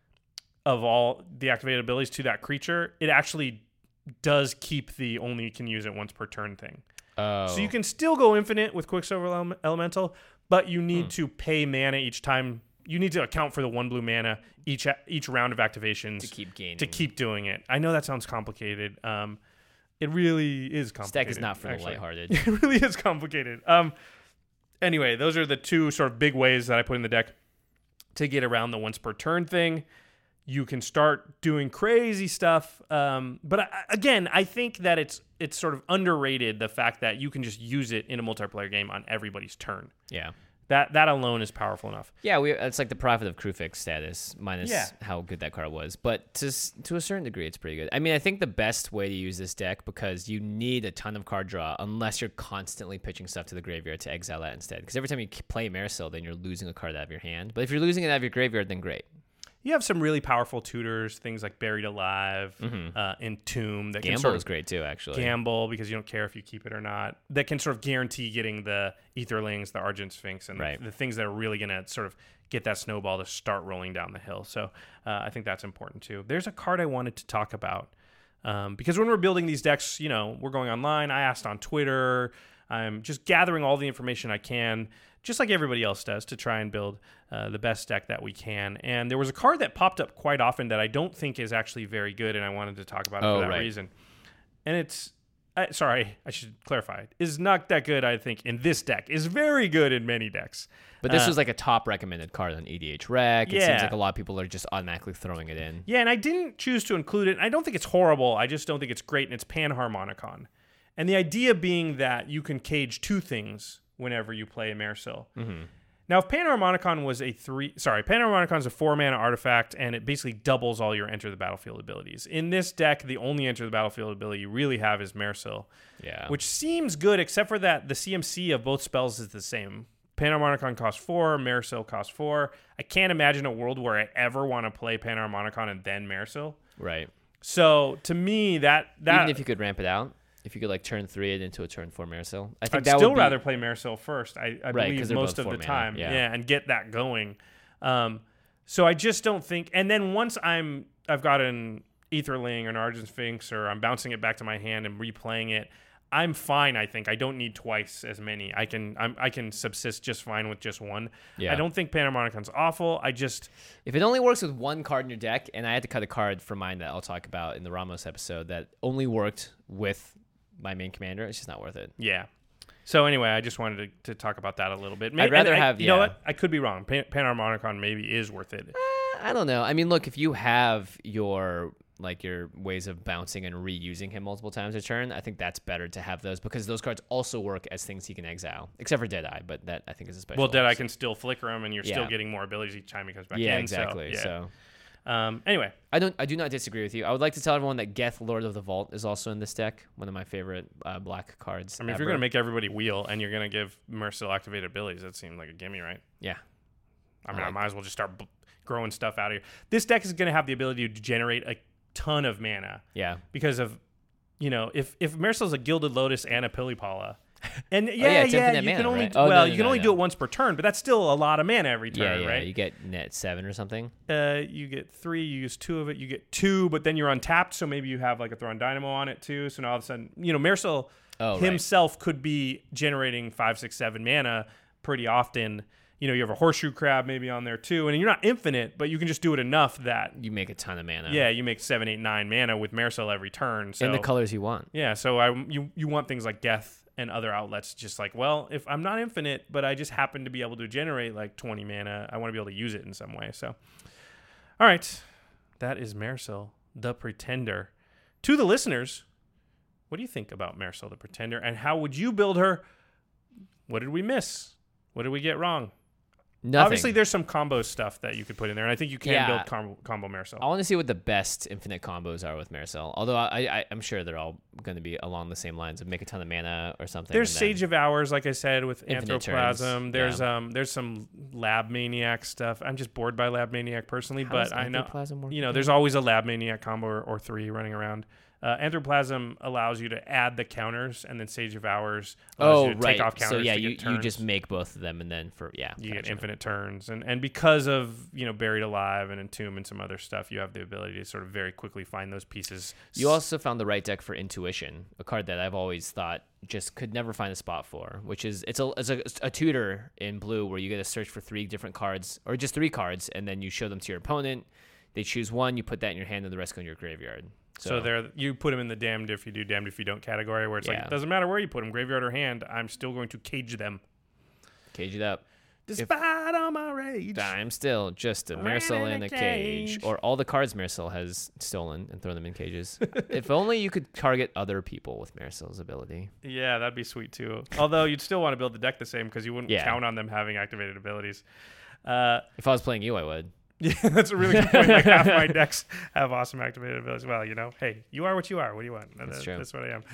of all the activated abilities to that creature, it actually does keep the only can use it once per turn thing. Oh. So you can still go infinite with Quicksilver Ele- Elemental, but you need to pay mana each time. You need to account for the one blue mana each each round of activations to keep gaining. to keep doing it. I know that sounds complicated. Um, it really is complicated. Stack is not for the actually. lighthearted. It really is complicated. Um, anyway, those are the two sort of big ways that I put in the deck. to get around the once per turn thing. You can start doing crazy stuff. Um, but I, again, I think that it's it's sort of underrated, the fact that you can just use it in a multiplayer game on everybody's turn. Yeah. That that alone is powerful enough. Yeah, we, it's like the Prophet of Krufix status, minus Yeah. how good that card was. But to s- to a certain degree, it's pretty good. I mean, I think the best way to use this deck, because you need a ton of card draw, unless you're constantly pitching stuff to the graveyard to exile that instead. Because every time you k- play Maresil, then you're losing a card out of your hand. But if you're losing it out of your graveyard, then great. You have some really powerful tutors, things like Buried Alive, Mm-hmm. uh, Entomb, that can Gamble sort of is great too, actually. gamble because you don't care if you keep it or not. That can sort of guarantee getting the Etherlings, the Argent Sphinx, and Right. the, the things that are really going to sort of get that snowball to start rolling down the hill. So uh, I think that's important too. There's a card I wanted to talk about um, because when we're building these decks, you know, we're going online. I asked on Twitter. I'm just gathering all the information I can, just like everybody else does, to try and build uh, the best deck that we can. And there was a card that popped up quite often that I don't think is actually very good, and I wanted to talk about it Oh, for that right. reason. And it's, uh, sorry, I should clarify, is not that good, I think, in this deck. Is very good in many decks. But this Uh, was like a top recommended card on E D H Rec. It seems Yeah. like a lot of people are just automatically throwing it in. Yeah, and I didn't choose to include it. I don't think it's horrible. I just don't think it's great, and it's Panharmonicon. And the idea being that you can cage two things whenever you play a Maresil. Mm-hmm. Now, if Panharmonicon was a three, sorry, Panharmonicon is a four mana artifact, and it basically doubles all your enter the battlefield abilities. In this deck, the only enter the battlefield ability you really have is Maresil, Yeah. which seems good, except for that the C M C of both spells is the same. Panharmonicon costs four, Maresil costs four. I can't imagine a world where I ever want to play Panharmonicon and then Maresil. Right. So to me, that that Even if you could ramp it out, if you could like turn three it into a turn four Maresil, I think I'd that still would be, rather play Maresil first. I, I Right, 'cause believe they're most both of four the mana, time, yeah. and get that going. Um, so I just don't think. And then once I'm, I've got an Etherling or an Argent Sphinx, or I'm bouncing it back to my hand and replaying it, I'm fine. I think I don't need twice as many. I can, I'm, I can subsist just fine with just one. Yeah. I don't think Panharmonicon's awful. I just, If it only works with one card in your deck, and I had to cut a card for mine that I'll talk about in the Ramos episode that only worked with my main commander, it's just not worth it. yeah. So anyway, I just wanted to, to talk about that a little bit. I'd rather and I- have- you know yeah. what? I could be wrong. Pan, Panharmonicon maybe is worth it. I don't know. I mean, look, if you have your like your ways of bouncing and reusing him multiple times a turn, I think that's better to have those, because those cards also work as things he can exile, except for Deadeye, but that I think is a special. Well, Deadeye can still flicker him, and you're Yeah. still getting more abilities each time he comes back Yeah, in. exactly. So, So, yeah. Um, anyway, I don't. I do not disagree with you. I would like to tell everyone that Geth, Lord of the Vault, is also in this deck. One of my favorite uh, black cards. I mean, if ever. you're going to make everybody wheel and you're going to give Mercil activated abilities, that seems like a gimme, right? yeah, I mean, I I, like might as well just start b- growing stuff out of here. This deck is going to have the ability to generate a ton of mana yeah, because of, you know, if if Mercil's a Gilded Lotus and a Pilipala, and yeah, yeah, yeah, it's you infinite can mana, only right? do, Oh, well, no, you no, can no, only no. do it once per turn, but that's still a lot of mana every yeah, turn, yeah. right? You get net seven or something. Uh, you get three, you use two of it, you get two, but then you're untapped, so maybe you have like a Thrawn Dynamo on it too. So now all of a sudden, you know, Mercil Oh, right. himself could be generating five, six, seven mana pretty often. You know, you have a Horseshoe Crab maybe on there too, and you're not infinite, but you can just do it enough that You make a ton of mana. yeah, you make seven, eight, nine mana with Mercil every turn. So in the colors you want. yeah, so I you you want things like Geth and other outlets, just like, well, if I'm not infinite, but I just happen to be able to generate like twenty mana, I want to be able to use it in some way. So, all right, that is Mercil, the Pretender. To the listeners, what do you think about Mercil, the Pretender, and how would you build her? What did we miss? What did we get wrong? Nothing. Obviously, there's some combo stuff that you could put in there, and I think you can Yeah. build combo, combo Mercil. I want to see what the best infinite combos are with Maresil. Although I, I, I'm sure they're all going to be along the same lines of make a ton of mana or something. There's and Sage then- of Hours, like I said, with Infinite Anthroplasm. turns, There's yeah. um there's some Lab Maniac stuff. I'm just bored by Lab Maniac personally, How but does I know Anthroplasm work you know again? there's always a Lab Maniac combo or, or three running around. Uh, Anthroplasm allows you to add the counters, and then Sage of Hours allows Oh, you to right. take off counters. So yeah, to you, get turns. you just make both of them, and then for yeah, you get gotcha. infinite turns, and and because of you know Buried Alive and Entomb and some other stuff, you have the ability to sort of very quickly find those pieces. You also found the right deck for Intuition, a card that I've always thought just could never find a spot for, which is it's a it's a, a tutor in blue where you get to search for three different cards or just three cards, and then you show them to your opponent. They choose one, you put that in your hand, and the rest go in your graveyard. So, So there, you put them in the damned if you do, damned if you don't category, where it's like Yeah. it doesn't matter where you put them, graveyard or hand, I'm still going to cage them. cage it up. Despite all my cage. I'm still just a Marisol in, in a cage. cage. Or all the cards Marisol has stolen and thrown them in cages. If only you could target other people with Marisol's ability. Yeah, that'd be sweet too. Although you'd still want to build the deck the same because you wouldn't yeah. count on them having activated abilities. Uh, if I was playing you, I would. Yeah, that's a really good point. Like half my decks have awesome activated abilities. Well, you know, hey, you are what you are. What do you want? That's that, true. That's what I am.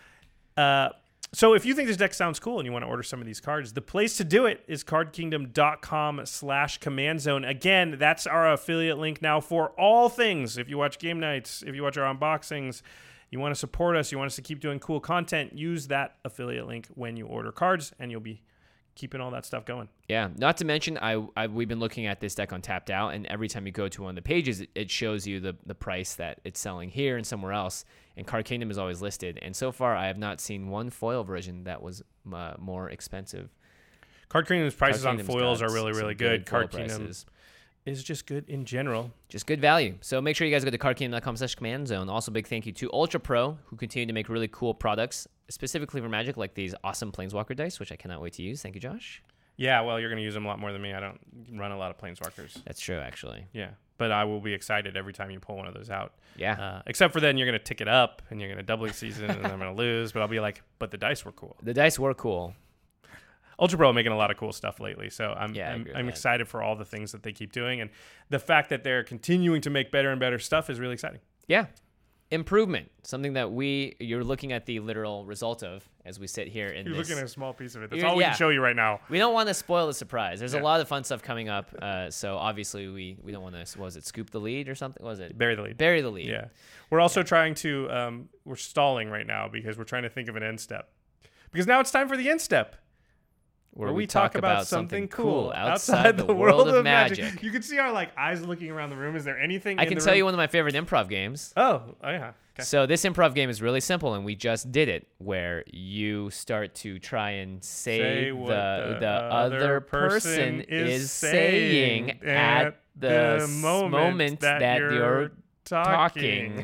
Uh, so if you think this deck sounds cool and you want to order some of these cards, the place to do it is cardkingdom.com slash command zone. Again, that's our affiliate link now for all things. If you watch game nights, if you watch our unboxings, you want to support us, you want us to keep doing cool content, use that affiliate link when you order cards, and you'll be keeping all that stuff going. Yeah, not to mention, I, I we've been looking at this deck on Tapped Out, and every time you go to one of the pages, it, it shows you the, the price that it's selling here and somewhere else, and Card Kingdom is always listed. And so far, I have not seen one foil version that was uh, more expensive. Card Kingdom's prices Card on Kingdom's foils got are really, really good. good foil Card Kingdom prices. is just good in general. Just good value. So make sure you guys go to cardkingdom.com slash command zone. Also, big thank you to Ultra Pro, who continue to make really cool products, specifically for Magic, like these awesome Planeswalker dice, which I cannot wait to use. Thank you, Josh. Yeah, well, you're going to use them a lot more than me. I don't run a lot of Planeswalkers. That's true, actually. Yeah, but I will be excited every time you pull one of those out. Yeah. Uh, except for then you're going to tick it up, and you're going to double season, and I'm going to lose. But I'll be like, but the dice were cool. The dice were cool. Ultra Pro making a lot of cool stuff lately, so I'm yeah, I'm, I'm excited for all the things that they keep doing, and the fact that they're continuing to make better and better stuff is really exciting. Yeah. Improvement, something that we, you're looking at the literal result of as we sit here in You're this. looking at a small piece of it. That's You're- all we yeah. can show you right now. We don't want to spoil the surprise. There's Yeah. a lot of fun stuff coming up, uh, so obviously we, we don't want to, what was it, scoop the lead or something? What was it? Bury the lead. Bury the lead. Yeah. We're also trying to, um, we're stalling right now because we're trying to think of an end step. Because now it's time for the end step. Where, Where we, talk, about something cool outside the world of magic. You can see our like eyes looking around the room. Is there anything I in can the tell room? you one of my favorite improv games. Oh, oh yeah. Okay. So this improv game is really simple, and we just did it, where you start to try and say, Say the, what the, the other other person person is is saying saying at at the, the s- moment moment that that, you're you're talking. talking.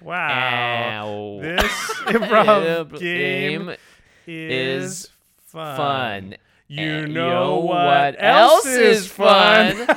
Wow. Ow. This improv game game is is fun. fun. You And know what else is fun?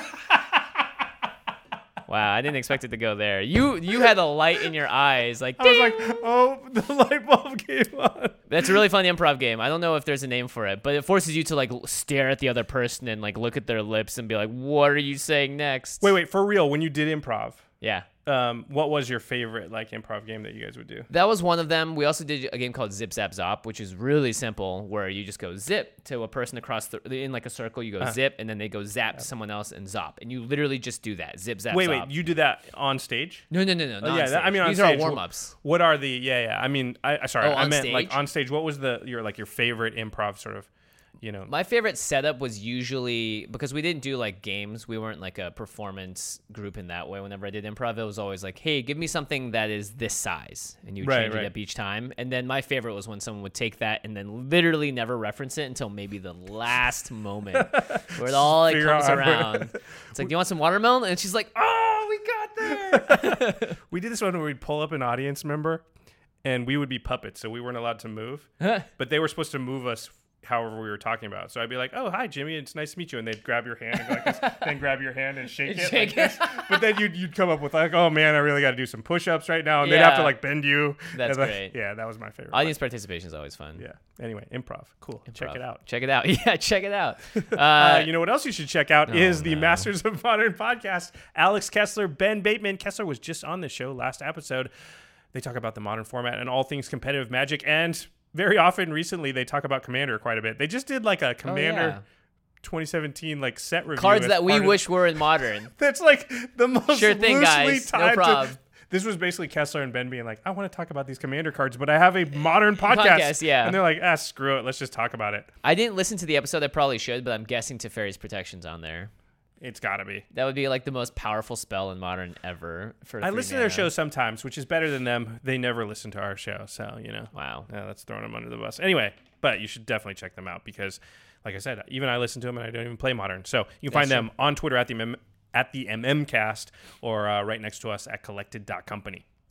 Wow, I didn't expect it to go there. You you had a light in your eyes, like I was ding! like, oh, the light bulb came on. That's a really fun improv game. I don't know if there's a name for it, but it forces you to like l- stare at the other person and like look at their lips and be like, "What are you saying next?" Wait, wait, for real, when you did improv, Yeah. um, what was your favorite like improv game that you guys would do? That was one of them. We also did a game called Zip Zap Zop, which is really simple, where you just go zip to a person across the in like a circle. You go Uh-huh. zip, and then they go zap to someone else and zop, and you literally just do that. Zip Zap Wait, Zop. wait, you did that on stage? No, no, no, no. Oh, Not yeah, on that- I stage. mean on These stage. are warm ups. What are the yeah, yeah. I mean, I I- sorry, Oh, I on meant like stage? on stage. What was the your like your favorite improv sort of, you know? My favorite setup was usually because we didn't do like games. We weren't like a performance group in that way. Whenever I did improv, it was always like, hey, give me something that is this size. And you Right, change right. it up each time. And then my favorite was when someone would take that and then literally never reference it until maybe the last moment where it all like, Figure comes out how to- around. It's like, do you want some watermelon? And she's like, oh, we got there. We did this one where we'd pull up an audience member, and we would be puppets, so we weren't allowed to move, but they were supposed to move us however we were talking about. So I'd be like, "Oh, hi, Jimmy. It's nice to meet you," and they'd grab your hand and go like this, then grab your hand and shake it. Shake like it. this. But then you'd you'd come up with like, "Oh man, I really got to do some push-ups right now," and they'd have to Yeah. like bend you. That's And, like, great. Yeah, that was my favorite. Audience participation is always fun. part. Yeah. Anyway, improv. Cool. Check Improv. it out. Check it out. Yeah, check it out. Uh, Uh, you know what else you should check out Oh, is the no. Masters of Modern podcast. Alex Kessler, Ben Bateman. Kessler was just on the show last episode. They talk about the modern format and all things competitive Magic, and very often recently they talk about Commander quite a bit. They just did like a Commander Oh, yeah. twenty seventeen like set review. cards as that we part of- wish were in modern. That's like the most Sure thing, loosely guys. No tied to- prob. This was basically Kessler and Ben being like, I want to talk about these Commander cards, but I have a modern podcast. Podcast, yeah. And they're like, ah, screw it. Let's just talk about it. I didn't listen to the episode. I probably should, but I'm guessing Teferi's Protection's on there. It's got to be. That would be like the most powerful spell in Modern ever. For I three listen to their mana. show sometimes, which is better than them. They never listen to our show. So, you know. Wow. Yeah, that's throwing them under the bus. Anyway, but you should definitely check them out because, like I said, even I listen to them and I don't even play Modern. So you can That's find them on Twitter at the M M, at the M M Cast or uh, right next to us at collected dot company.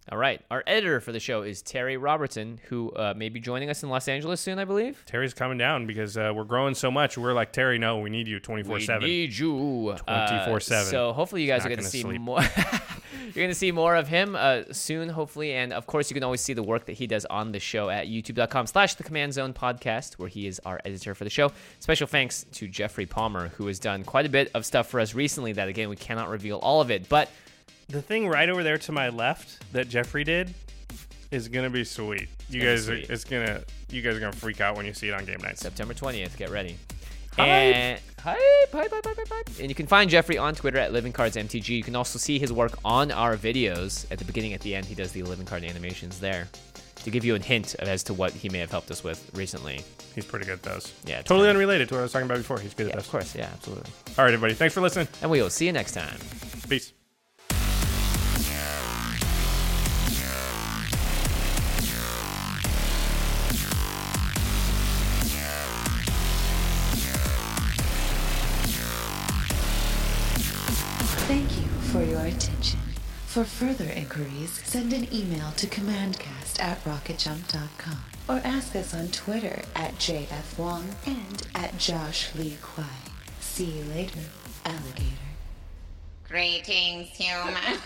All right. Our editor for the show is Terry Robertson, who uh, may be joining us in Los Angeles soon, I believe. Terry's coming down because uh, we're growing so much. We're like, Terry, no, we need you twenty-four seven. We need you. twenty-four seven. Uh, so hopefully you guys are going to see sleep. more. You're going to see more of him uh, soon, hopefully. And, of course, you can always see the work that he does on the show at youtube.com slash the Command Zone podcast, where he is our editor for the show. Special thanks to Jeffrey Palmer, who has done quite a bit of stuff for us recently that, again, we cannot reveal all of it. But the thing right over there to my left that Jeffrey did is gonna be sweet. You guys sweet. are it's gonna you guys are gonna freak out when you see it on game nights. September twentieth, get ready. Hype. And hype, hype, hype, hype, hype, hype. And you can find Jeffrey on Twitter at Living Cards M T G. You can also see his work on our videos. At the beginning, at the end, he does the Living Card animations there to give you a hint as to what he may have helped us with recently. He's pretty good at those. Yeah, totally funny. Unrelated to what I was talking about before. He's good Yeah, at those. of course, yeah, absolutely. All right, everybody. Thanks for listening. And we will see you next time. Peace. Thank you for your attention. For further inquiries, send an email to commandcast at rocket jump dot com or ask us on Twitter at J F Wong and at Josh Lee Kwai. See you later, alligator. Greetings, humans.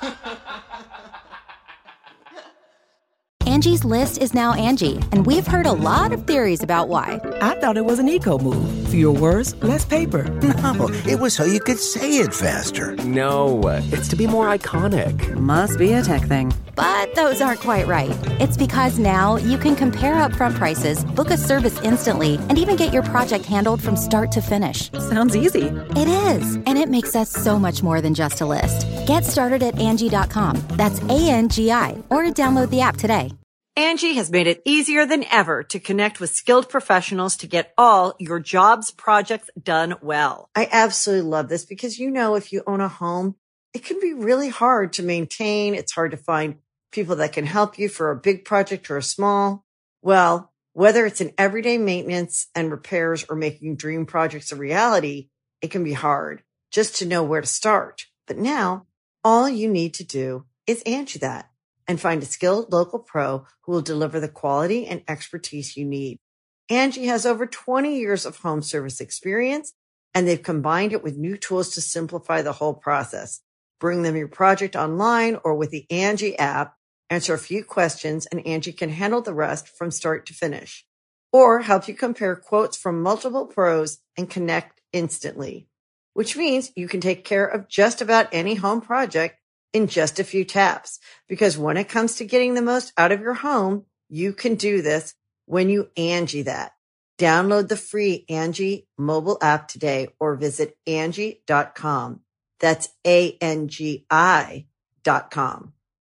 Angie's List is now Angie, and we've heard a lot of theories about why. I thought it was an eco move. Fewer words, less paper. No, it was so you could say it faster. No, it's to be more iconic. Must be a tech thing. But those aren't quite right. It's because now you can compare upfront prices, book a service instantly, and even get your project handled from start to finish. Sounds easy. It is, and it makes us so much more than just a list. Get started at Angie dot com. That's A N G I, or download the app today. Angie has made it easier than ever to connect with skilled professionals to get all your jobs projects done well. I absolutely love this because, you know, if you own a home, it can be really hard to maintain. It's hard to find people that can help you for a big project or a small. Well, whether it's in everyday maintenance and repairs or making dream projects a reality, it can be hard just to know where to start. But now all you need to do is Angie that and find a skilled local pro who will deliver the quality and expertise you need. Angie has over twenty years of home service experience, and they've combined it with new tools to simplify the whole process. Bring them your project online or with the Angie app, answer a few questions, and Angie can handle the rest from start to finish. Or help you compare quotes from multiple pros and connect instantly, which means you can take care of just about any home project in just a few taps. Because when it comes to getting the most out of your home, you can do this when you Angie that. Download the free Angie mobile app today or visit Angie dot com. That's A N G I dot com.